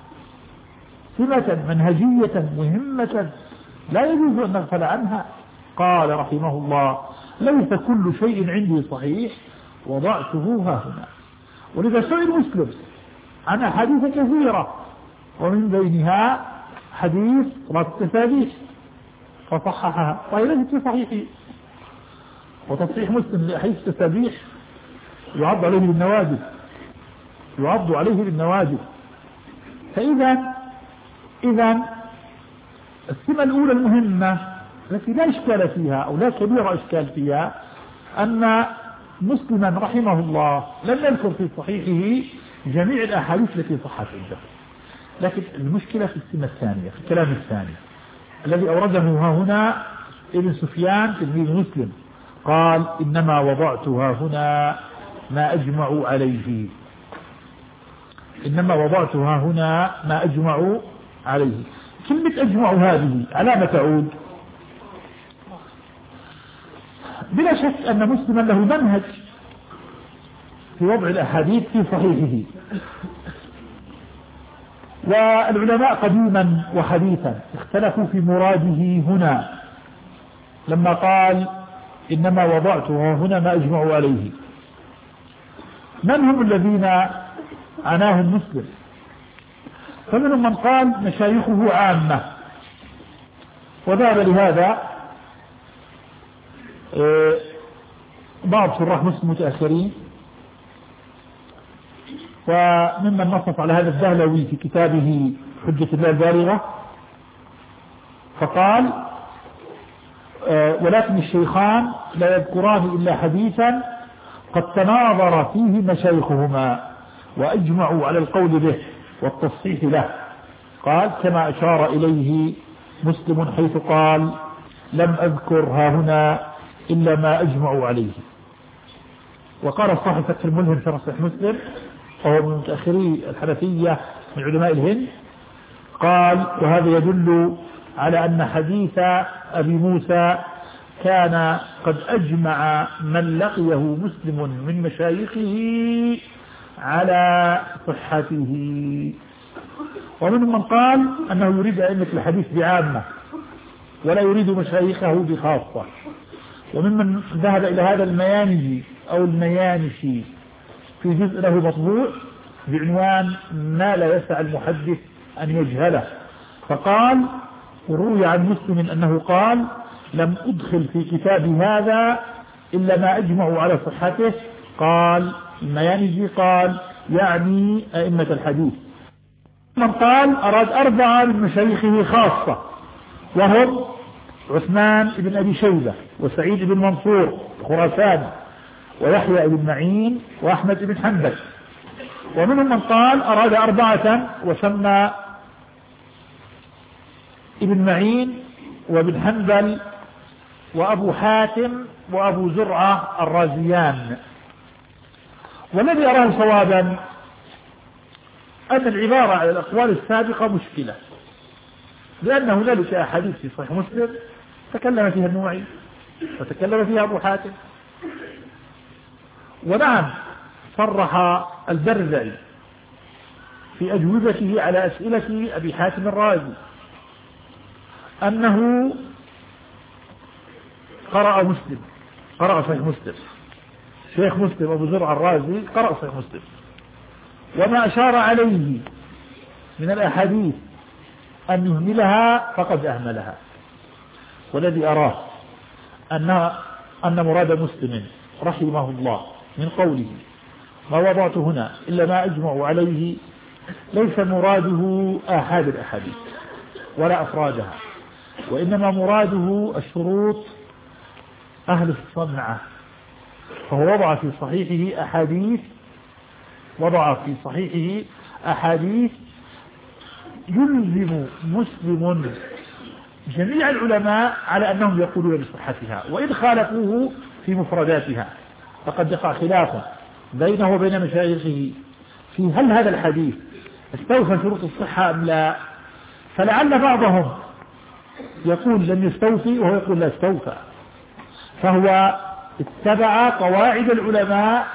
سمة منهجية مهمة لا يجوز أن نغفل عنها. قال رحمه الله ليس كل شيء عندي صحيح وضعته ها هنا. ولذا سئل مسلم عن أحاديث كثيرة ومن بينها حديث صلاة التسابيح فصححها وهي ليست بصحيحه. وتصحيح مسلم لأحاديث التسابيح يعض عليه بالنواجذ، يعض عليه بالنواجذ. فإذا إذا السمة الأولى المهمة التي لا إشكال فيها أو لا كبير إشكال فيها أن مسلما رحمه الله لم يذكر في صحيحه جميع الأحاديث التي صحت عنده. لكن المشكلة في السمة الثانية، في الكلام الثاني الذي أورده ها هنا ابن سفيان تلميذ مسلم، قال إنما وضعتها هنا ما أجمعوا عليه. إنما وضعتها هنا ما أجمعوا عليه. كلمة أجمعوا هذه على ما تعود؟ بلا شك أن مسلما له منهج في وضع الأحاديث في صحيحه، والعلماء قديما وحديثا اختلفوا في مراده هنا لما قال إنما وضعتها هنا ما أجمعوا عليه. من هم الذين عناهم مسلم؟ فمنهم من قال مشايخه عامة، وذهب لهذا بعض شراح مسلم متأخرين، وممن نصف على هذا الدهلوي في كتابه حجة الله البالغة فقال ولكن الشيخان لا يذكران إلا حديثا قد تناظر فيه مشايخهما وأجمعوا على القول به والتصحيح له. قال كما أشار إليه مسلم حيث قال لم أذكر ها هنا إلا ما أجمعوا عليه. وقال صاحب فتح الملهم في صحيح مسلم وهو من متأخري الحنفية من علماء الهند، قال وهذا يدل على أن حديث أبي موسى كان قد أجمع من لقيه مسلم من مشايخه على صحته. ومنهم من قال أنه يريد أئمة الحديث بعامة ولا يريد مشايخه بخاصة. وممن ذهب إلى هذا الميانجي أو الميانشي في جزء له مطبوع بعنوان ما لا يسع المحدث أن يجهله، فقال وروي عن مسلم أنه قال لم أدخل في كتابي هذا إلا ما أجمعوا على صحته. قال الميانجي قال يعني أئمة الحديث. من قال أراد أربعة من مشايخه خاصة وهم عثمان بن أبي شيبة وسعيد بن منصور خراسان ويحيى بن معين وأحمد بن حنبل. ومنهم من قال أراد أربعة وسمى ابن معين وابن حنبل وأبو حاتم وأبو زرعة الرازيان. والذي أراه صوابا أن العبارة على الأقوال السابقة مشكلة، لأن هنالك أحاديث في صحيح مسلم تكلم فيها النوعي وتكلم فيها أبو حاتم. ونعم صرح البرزعي في أجوبته على أسئلة أبي حاتم الرازي أنه قرأ مسلم، قرأ صحيح مسلم، شيخ مسلم أبو زرع الرازي قرأ صحيح مسلم، وما أشار عليه من الأحاديث أن يهملها فقد أهملها. والذي أراه أن أن مراد مسلم رحمه الله من قوله ما وضعت هنا إلا ما أجمع عليه ليس مراده آحاد الأحاديث ولا أفرادها، وإنما مراده الشروط أهل الصنعة. فهو وضع في صحيحه أحاديث وضع في صحيحه أحاديث يلزم مسلم جميع العلماء على أنهم يقولون بصحتها، وإن خالفوه في مفرداتها فقد يقع خلاف بينه وبين مشايخه في هل هذا الحديث استوفى شروط الصحة أم لا. فلعل بعضهم يقول لم يستوفي وهو يقول لا استوفى، فهو اتبع قواعد العلماء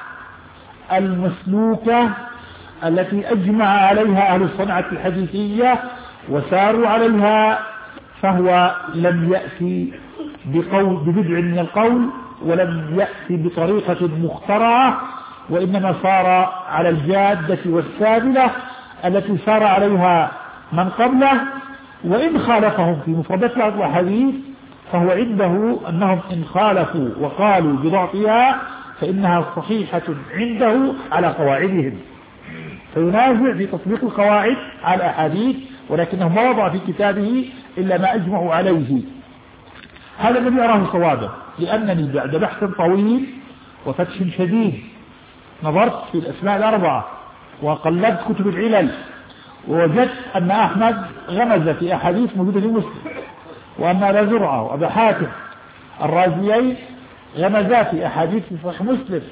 المسلوكة التي أجمع عليها أهل الصنعة الحديثية وساروا عليها، فهو لم يأتي بقول ببدع من القول ولم يأتي بطريقة مخترعة، وإنما صار على الجادة والسابلة التي سار عليها من قبله. وإن خالفهم في مفردات بعض الأحاديث فهو عنده أنهم إن خالفوا وقالوا بضعفها فإنها صحيحة عنده على قواعدهم، فينازع في تطبيق القواعد على الأحاديث، ولكنه ما وضع في كتابه إلا ما أجمعوا عليه. هذا الذي أراه صوابا، لأنني بعد بحث طويل وفتش شديد نظرت في الأسماء الأربعة وقلبت كتب العلل، ووجدت أن أحمد غمز في أحاديث موجودة في مسلم، وأن أبا زرعة وأبا حاتم الرازيين غمزا في أحاديث في صحيح مسلم،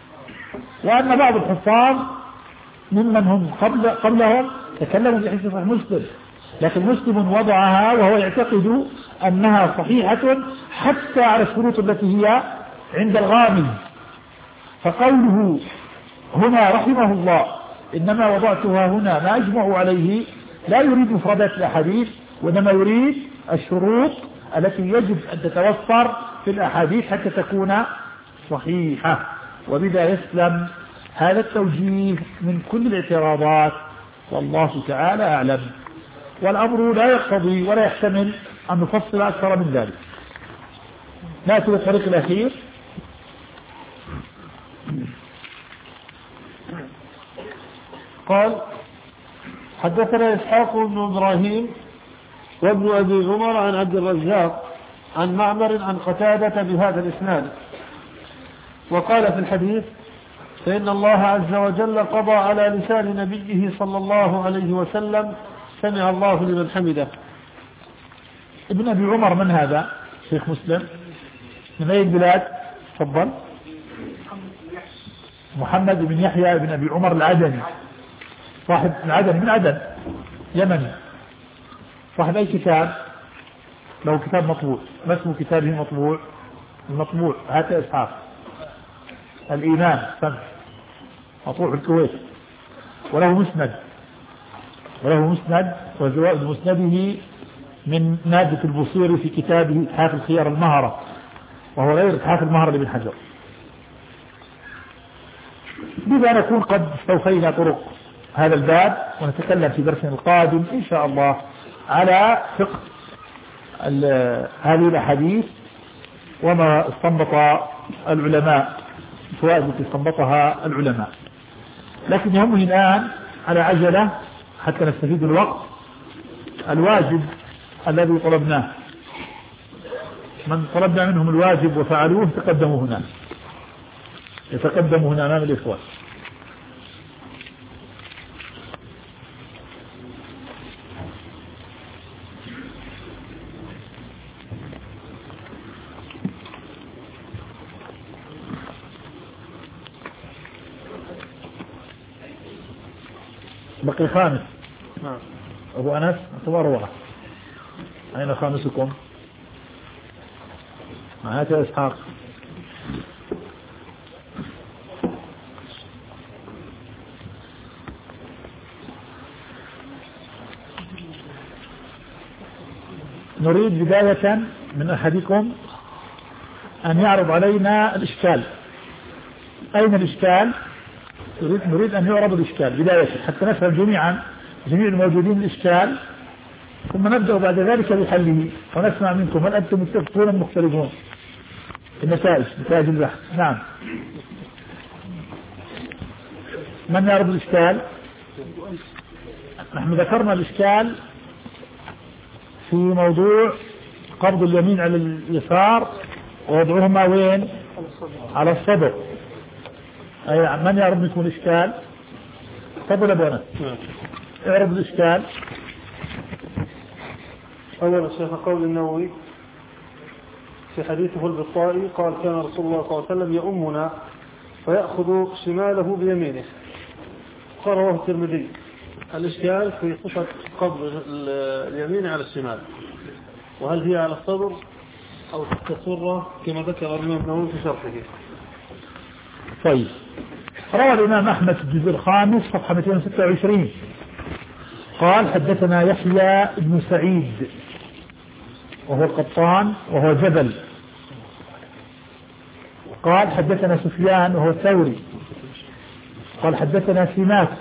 وأن بعض الحفاظ ممن هم قبل قبلهم تكلموا في حديث صحيح مسلم، لكن مسلم وضعها وهو يعتقد أنها صحيحة حتى على الشروط التي هي عند الغامز. فقوله هنا رحمه الله إنما وضعتها هنا ما أجمع عليه لا يريد مفردات الأحاديث، وإنما يريد الشروط التي يجب أن تتوفر في الأحاديث حتى تكون صحيحة، وبذا يسلم هذا التوجيه من كل الاعتراضات، والله تعالى أعلم. والأمر لا يقتضي ولا يحتمل أن نفصل أكثر من ذلك. نأتي للطريق الأخير. قال حدثنا إسحاق بن إبراهيم وابن أبي عمر عن عبد الرزاق عن معمر عن قتادة بهذا الإسناد. وقال في الحديث فإن الله عز وجل قضى على لسان نبيه صلى الله عليه وسلم سمع الله لمن حمده. ابن أبي عمر من هذا؟ شيخ مسلم من أي البلاد؟ تفضل. محمد بن يحيى بن أبي عمر العدني، صاحب العدن من عدن يمني، صاحب أي كتاب؟ له كتاب مطبوع، ما اسم كتابه مطبوع؟ المطبوع هات إسحاق الإيمان سمع مطبوع في الكويت، وله مسند وله مسند وزوائد مسنده من نادة البصيري في كتابه إتحاف الخيار المهرة، وهو غير إتحاف المهرة لابن حجر. بذا نكون قد استوفينا طرق هذا الباب، ونتكلم في درسنا القادم إن شاء الله على فقه هذه الأحاديث وما استنبط العلماء، الفوائد التي استنبطها العلماء. لكن يهمني الآن على عجلة حتى نستفيد الوقت الواجب الذي طلبناه. من طلبنا منهم الواجب وفعلوه تقدموا هنا، يتقدموا هنا أمام الإخوة. بقي خامس. نعم. أبو أنس أروى أين خامسكم؟ معك يا إسحاق؟ نريد بداية من أحدكم أن يعرض علينا الإشكال. أين الإشكال؟ نريد أن يعرض الإشكال بداية حتى نفهم جميعا جميع الموجودين الإشكال، ثم نبدأ بعد ذلك بحله ونسمع منكم هل أنتم متفقون أم مختلفون النتائج نتائج البحث. نعم، من يعرض الإشكال؟ نحن ذكرنا الإشكال في موضوع قبض اليمين على اليسار ووضعهما وين؟ على الصدر. أي من يعرض منكم الإشكال؟ تفضل أبو أنس اعرض الإشكال. أولا الشيخ قول النووي في حديثه البطائي قال كان رسول الله صلى الله عليه وسلم يؤمنا فيأخذ شماله بيمينه، قال رواه الترمذي. الإشكال في صفة قبض اليمين على الشمال، وهل هي على الصدر أو تحت السرة كما ذكر الإمام النووي في شرحه. طيب، روى الإمام أحمد في الجزء الخامس صفحة مئتين وستة وعشرين قال حدثنا يحيى بن سعيد وهو القطان وهو جبل، قال حدثنا سفيان وهو الثوري، قال حدثنا سماك،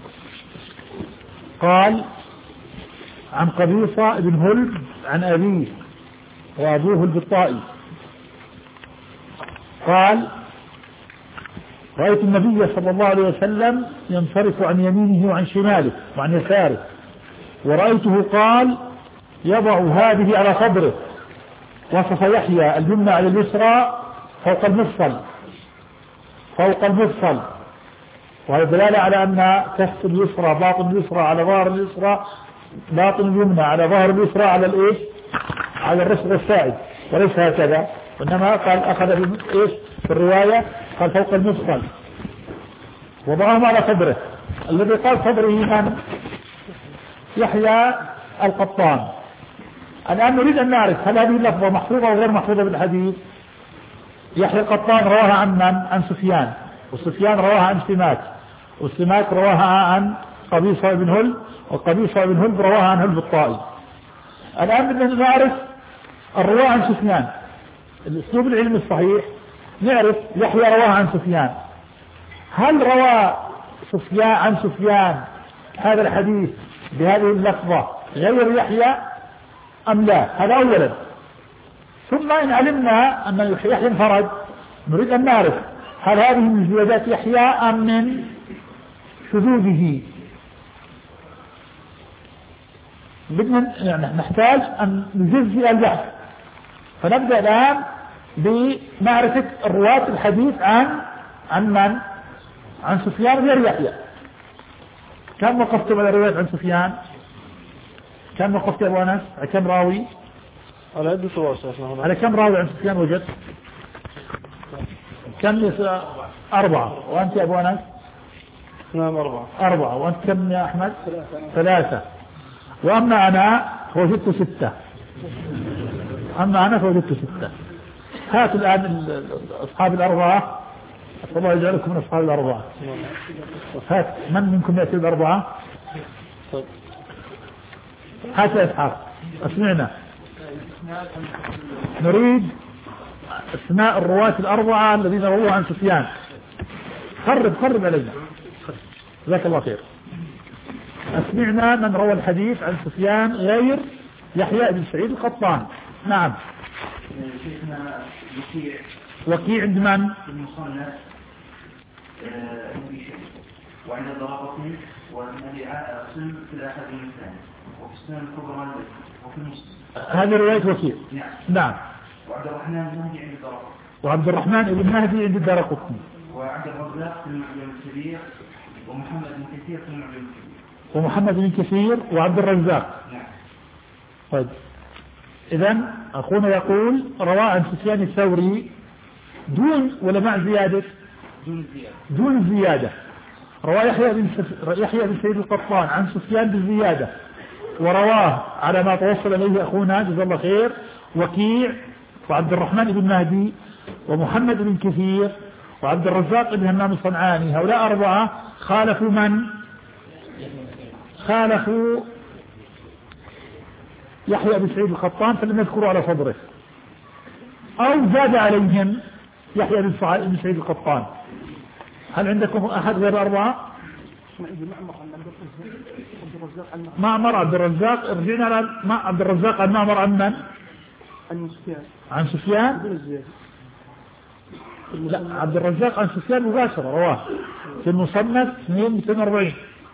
قال عن قبيصة بن هلب عن أبيه وأبوه البطائي قال رأيت النبي صلى الله عليه وسلم ينصرف عن يمينه وعن شماله وعن يساره، ورأيته قال يضع هذه على صدره. وصف يحيى اليمنى على اليسرى فوق المفصل فوق المفصل وهذا دلالة على أن كف اليسرى باطن اليسرى على ظهر اليسرى، باطن اليمنى على ظهر اليسرى على الإيش؟ على الرسغ الساعد، وليس هكذا، وإنما قال أخذ إيش في الرواية قال فوق المفصل وضعهم على صدره. الذي قال صدره من؟ يحيى القطان. الآن نريد أن نعرف هل هذه اللفظة محفوظة أو غير محفوظة بالحديث. يحيى القطان رواها عن من؟ عن سفيان، وسفيان رواها عن سماك، والسماك رواها عن قبيصة بن هلب، وقبيصة بن هلب رواها عن هلب الطائي. الآن بدنا نعرف الرواة عن سفيان. الأسلوب العلمي الصحيح نعرف يحيى رواها عن سفيان، هل روى سفيان عن سفيان هذا الحديث بهذه اللفظة غير يحيى أم لا؟ هذا أولا. ثم إن علمنا أن يحيى انفرد نريد أن نعرف هل هذه من زيادات يحيى أم من شذوذه. بدنا يعني نحتاج أن نجزئ البحث، فنبدأ الآن بمعرفة الرواة الحديث عن عن من؟ عن سفيان غير يحيى. كم وقفتم على الروايات عن سفيان؟ كم وقفت أبو أنس؟ على كم راوي؟ على عدة روايات. على كم راوي عن سفيان وجدت؟ كم؟ أربعة. وأنت يا أبو أنس؟ نعم أربعة. أربعة. وأنت كم يا أحمد؟ ثلاثة. وأما أنا فوجدت ستة. أما أنا فوجدت ستة. هاتوا الآن أصحاب الأربعة، الله يجعلكم من أصحاب الأربعة. هات من منكم يأتي الأربعة؟ هات يا إسحاق أسمعنا، نريد اسماء الرواة الأربعة الذين رووا عن سفيان. خرب خرب علينا، جزاك الله خير. أسمعنا من روى الحديث عن سفيان غير يحيى بن سعيد القطان. نعم. وكيع عند من؟ وعند الدراقطني والنبي عاصم في الأحد المثاني وفي السنة الكبرى وفي المسلم. هذه رواية وكيع. نعم. نعم. وعبد الرحمن المهدي عند الدراقطني. وعبد الرحمن بن مهدي عند الدراقطني. وعبد الرزاق في المعجم الكبير ومحمد بن كثير في المعجم الكبير. ومحمد بن كثير وعبد الرزاق. نعم. طيب إذن أخونا يقول رواه عن سفيان الثوري دون ولا مع زيادة؟ دون زيادة. دون زيادة. رواه يحيى بن سف... يحيى بن سعيد القطان عن سفيان بالزيادة ورواه على ما توصل إليه أخونا جزاه الله خير وكيع وعبد الرحمن بن مهدي ومحمد بن كثير وعبد الرزاق بن همام الصنعاني. هؤلاء أربعة خالفوا من؟ خالفوا يحيى بن سعيد القطان فلم يذكروا على صدره، أو زاد عليهم يحيى بن سعيد القطان. هل عندكم أحد غير الأربعة؟ معمر عبد الرزاق. ارجعنا على عبد الرزاق عن معمر عن من؟ عن سفيان. عن سفيان؟ لا، عبد الرزاق عن سفيان مباشرة رواه في المصنف اثنين وأربعين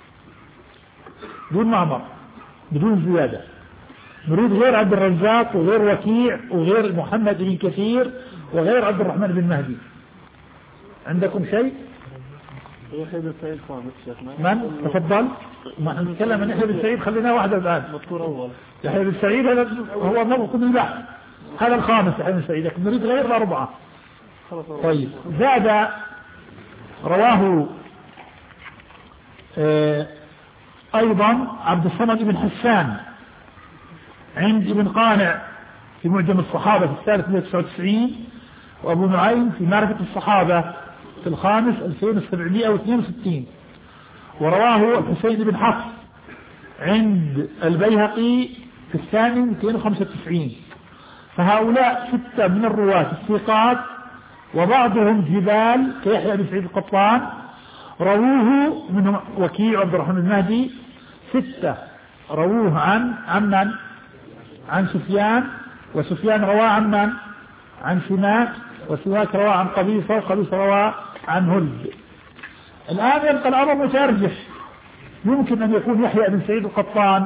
دون معمر بدون زيادة. نريد غير عبد الرزاق وغير وكيع وغير محمد بن كثير وغير عبد الرحمن بن مهدي. عندكم شيء؟ يحيى بن سعيد خامس شيخنا. من؟ تفضل. ما نتكلم عن يحيى بن سعيد، خلينا واحدة الآن. مذكور أول. يحيى بن سعيد هذا هو موقف البحث، هذا الخامس يحيى بن سعيد، لكن نريد غير الأربعة. طيب، زاد رواه آه أيضا عبد الصمد بن حسان عند ابن قانع في معجم الصحابة في الثالث مئة وتسعة وتسعين، وأبو نعيم في معرفة الصحابة في الخامس ألفين وسبعمئة واثنين وستين، ورواه الحسين بن حفص عند البيهقي في الثاني مئتين وخمسة وتسعين. فهؤلاء ستة من الرواة الثقات وبعضهم جبال كيحيى بن سعيد القطان رووه منهم وكيع عبد الرحمن المهدي. ستة رووه عن عن من؟ عن سفيان، وسفيان رواه عن من؟ عن سماك، وسماك رواه عن قبيصة، وقبيصة رواه عن هلب. الآن يبقى الأمر مترجح، يمكن أن يكون يحيى بن سعيد القطان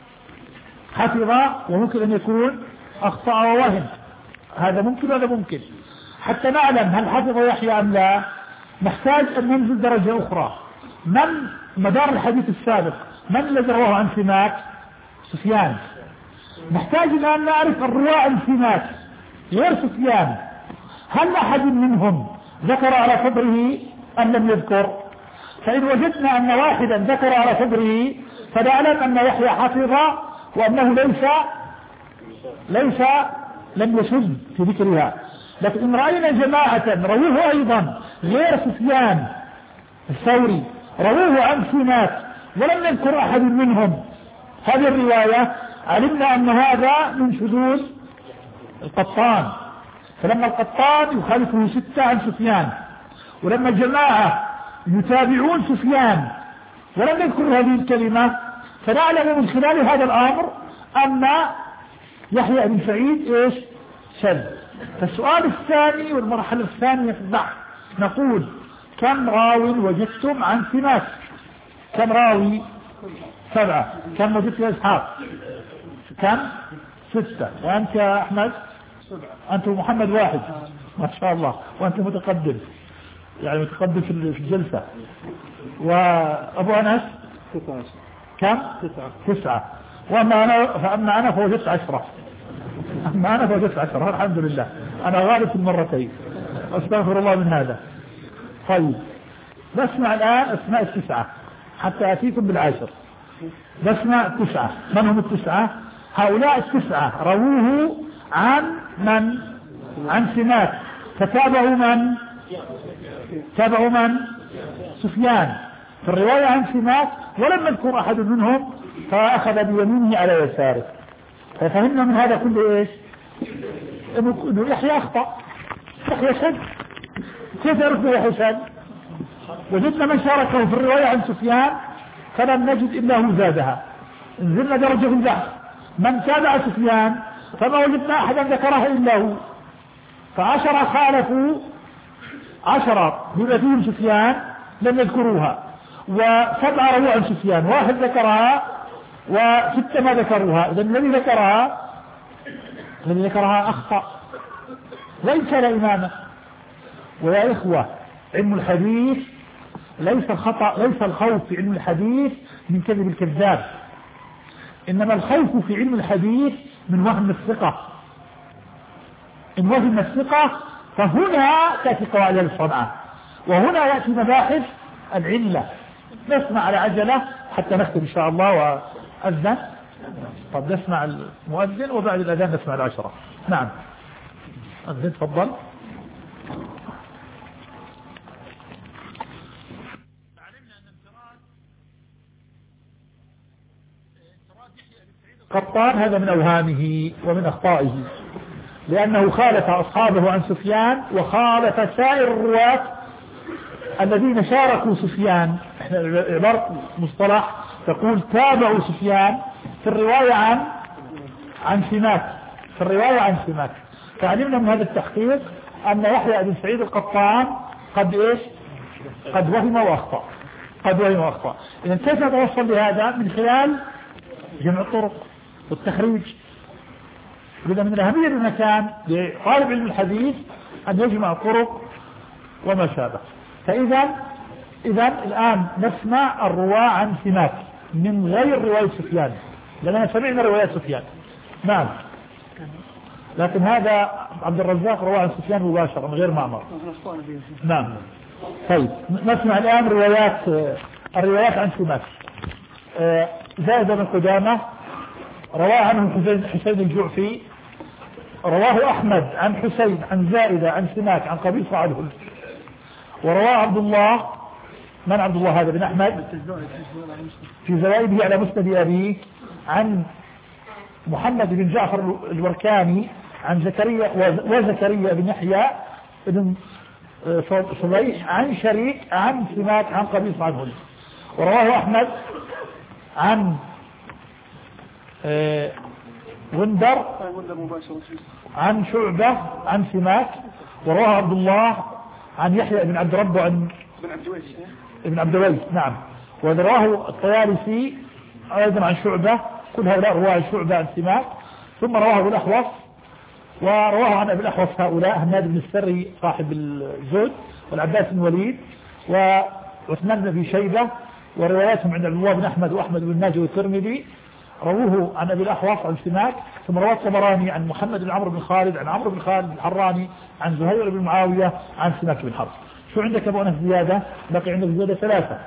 حفظ، وممكن أن يكون أخطأ ووهم، هذا ممكن وهذا ممكن. حتى نعلم هل حفظ يحيى أم لا نحتاج أن ننزل درجة أخرى. من مدار الحديث السابق من الذي رواه عن سماك؟ سفيان. نحتاج الآن نعرف الرواة عن سماك غير سفيان، هل أحد منهم ذكر على صدره أم لم يذكر؟ فإن وجدنا أن واحدا ذكر على صدره فنعلم أن يحيى حفظ وأنه ليس ليس لم يشد في ذكرها. لكن إن رأينا جماعة رووه أيضا غير سفيان الثوري رووه عن سماك ولم يذكر أحد منهم هذه الرواية، علمنا أن هذا من شذوذ القطان. فلما القطان يخالفه ستة عن سفيان، ولما جماعة يتابعون سفيان ولم يذكروا هذه الكلمة، فنعلم من خلال هذا الأمر أن يحيى بن سعيد إيش؟ شذ. فالسؤال الثاني والمرحلة الثانية في البحث نقول كم راوي وجدتم عن سماك؟ كم راوي؟ سبعة. كم وجدت يا إسحاق؟ كم؟ ستة. وأنت يا أحمد؟ أنت محمد واحد ما شاء الله، وأنت متقدم يعني متقدم في الجلسة. وأبو أنس؟ كم؟ تسعة. تسعة. وأما أنا فأما أنا فوجدت عشرة. أما أنا فوجدت عشرة الحمد لله، أنا غالب في المرتين، أستغفر الله من هذا. طيب نسمع الآن أسماء التسعة حتى أتيكم بالعشر. نسمع التسعة. من هم التسعة؟ هؤلاء التسعة رووه عن من؟ عن سماك. فتابعوا من؟ تابعوا من؟ سفيان في الرواية عن سماك، ولم يذكر أحد منهم فأخذ بيمينه على يساره. ففهمنا من هذا كله إيش؟ إنه يحيى أخطأ، يحيى شد. كيف عرفنا يحيى شد؟ وجدنا من شاركه في الرواية عن سفيان فلم نجد إلا هو زادها. نزلنا درجة في البحث من تابع سفيان فما وجدنا أحدا ذكرها إلا هو. فعشرة خالفوا، عشرة بما فيهم سفيان لم يذكروها، وسبعة رووا عن سفيان، واحد ذكرها وستة ما ذكروها. إذا الذي ذكرها الذي ذكرها أخطأ ليس لإمامه. ويا إخوة علم الحديث ليس الخطأ، ليس الخوف في علم الحديث من كذب الكذاب، إنما الخوف في علم الحديث من وهم الثقة. إن وهم الثقة فهنا تأتي قواعد الصنعة، وهنا يأتي مباحث العلة. نسمع على عجلة حتى نختم إن شاء الله وأذن طب نسمع المؤذن وبعد الأذان نسمع العشرة. نعم أذن تفضل. قطان هذا من أوهامه ومن أخطائه، لأنه خالف أصحابه عن سفيان وخالف سائر الرواة الذين شاركوا سفيان. احنا عبارة مصطلح تقول تابعوا سفيان في الرواية عن عن سماك، في الرواية عن سماك. فعلمنا من هذا التحقيق أن يحيى بن سعيد القطان قد إيش قد وهم وأخطأ، قد وهم وأخطأ. إذا كيف نتوصل لهذا؟ من خلال جمع الطرق والتخريج. إذا من أهمية المكان لطالب علم الحديث أن يجمع الطرق وما شابه. فإذا إذا الآن نسمع الرواة عن سماك من غير رواية سفيان، لأننا سمعنا رواية سفيان. نعم، لكن هذا عبد الرزاق رواه عن سفيان مباشرة من غير معمر. نعم. طيب نسمع الآن روايات الروايات عن سماك. زائدة بن قدامة رواه عنه حسين الجعفي، رواه أحمد عن حسين عن زائدة عن سماك عن قبيصة عنه، ورواه عبد الله، من عبد الله هذا بن أحمد في زوائده على مسند أبيه، عن محمد بن جعفر الوركاني عن زكريا وزكريا بن يحيى بن صبيح عن شريك عن سماك عن قبيصة عنه، ورواه أحمد عن آه وندر عن شعبة عن سماك، ورواه عبد الله عن يحيى بن عبد رب عن ابن عبد الويس. نعم. ورواه الطيالسي أيضا عن شعبة. كل هؤلاء رواه شعبة عن سماك. ثم رواه أبو الأحوص، ورواه عن أبي الأحوص هؤلاء هناد بن السري صاحب الزهد، والعباس بن وليد، وعثمان بن أبي شيبة، ورواياتهم عند عبد الله بن أحمد وأحمد بن ماجه والترمذي رووه عن أبي الأحوص عن سماك. ثم رواه الطبراني عن محمد بن عمرو بن خالد عن عمرو بن خالد الحراني عن زهير بن معاوية عن سماك بن حرب. شو عندك أبو أنس زيادة؟ بقي عندك زيادة ثلاثة.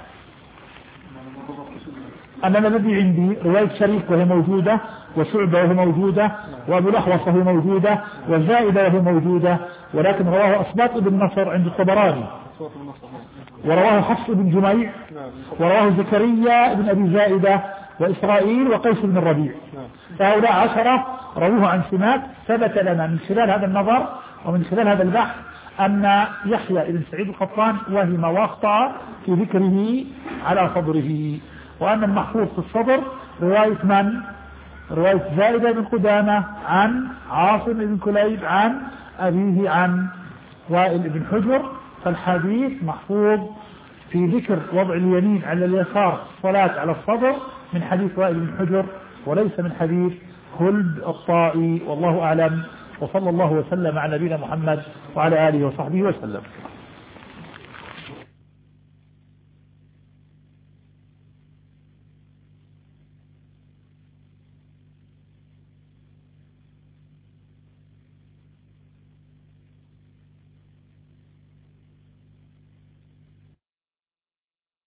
أنا الذي عندي رواية شريك وهي موجودة، وشعبة وهي موجودة، وأبو الأحوص وهي موجودة، وزائدة وهي موجودة، ولكن رواه أسباط بن نصر عند الطبراني، ورواه حفص بن جميع، ورواه زكريا بن أبي زائدة وإسرائيل وقيس بن الربيع. فهؤلاء عشرة رووه عن سماك. ثبت لنا من خلال هذا النظر ومن خلال هذا البحث أن يحيى بن سعيد القطان وهم واخطأ في ذكره على صدره، وأن المحفوظ في الصدر رواية من؟ رواية زائدة بن قدامة عن عاصم بن كليب عن أبيه عن وائل بن حجر. فالحديث محفوظ في ذكر وضع اليمين على اليسار الصلاة على الصدر من حديث وائل بن حجر، وليس من حديث خلد الطائي. والله أعلم، وصلى الله وسلم على نبينا محمد وعلى آله وصحبه وسلم.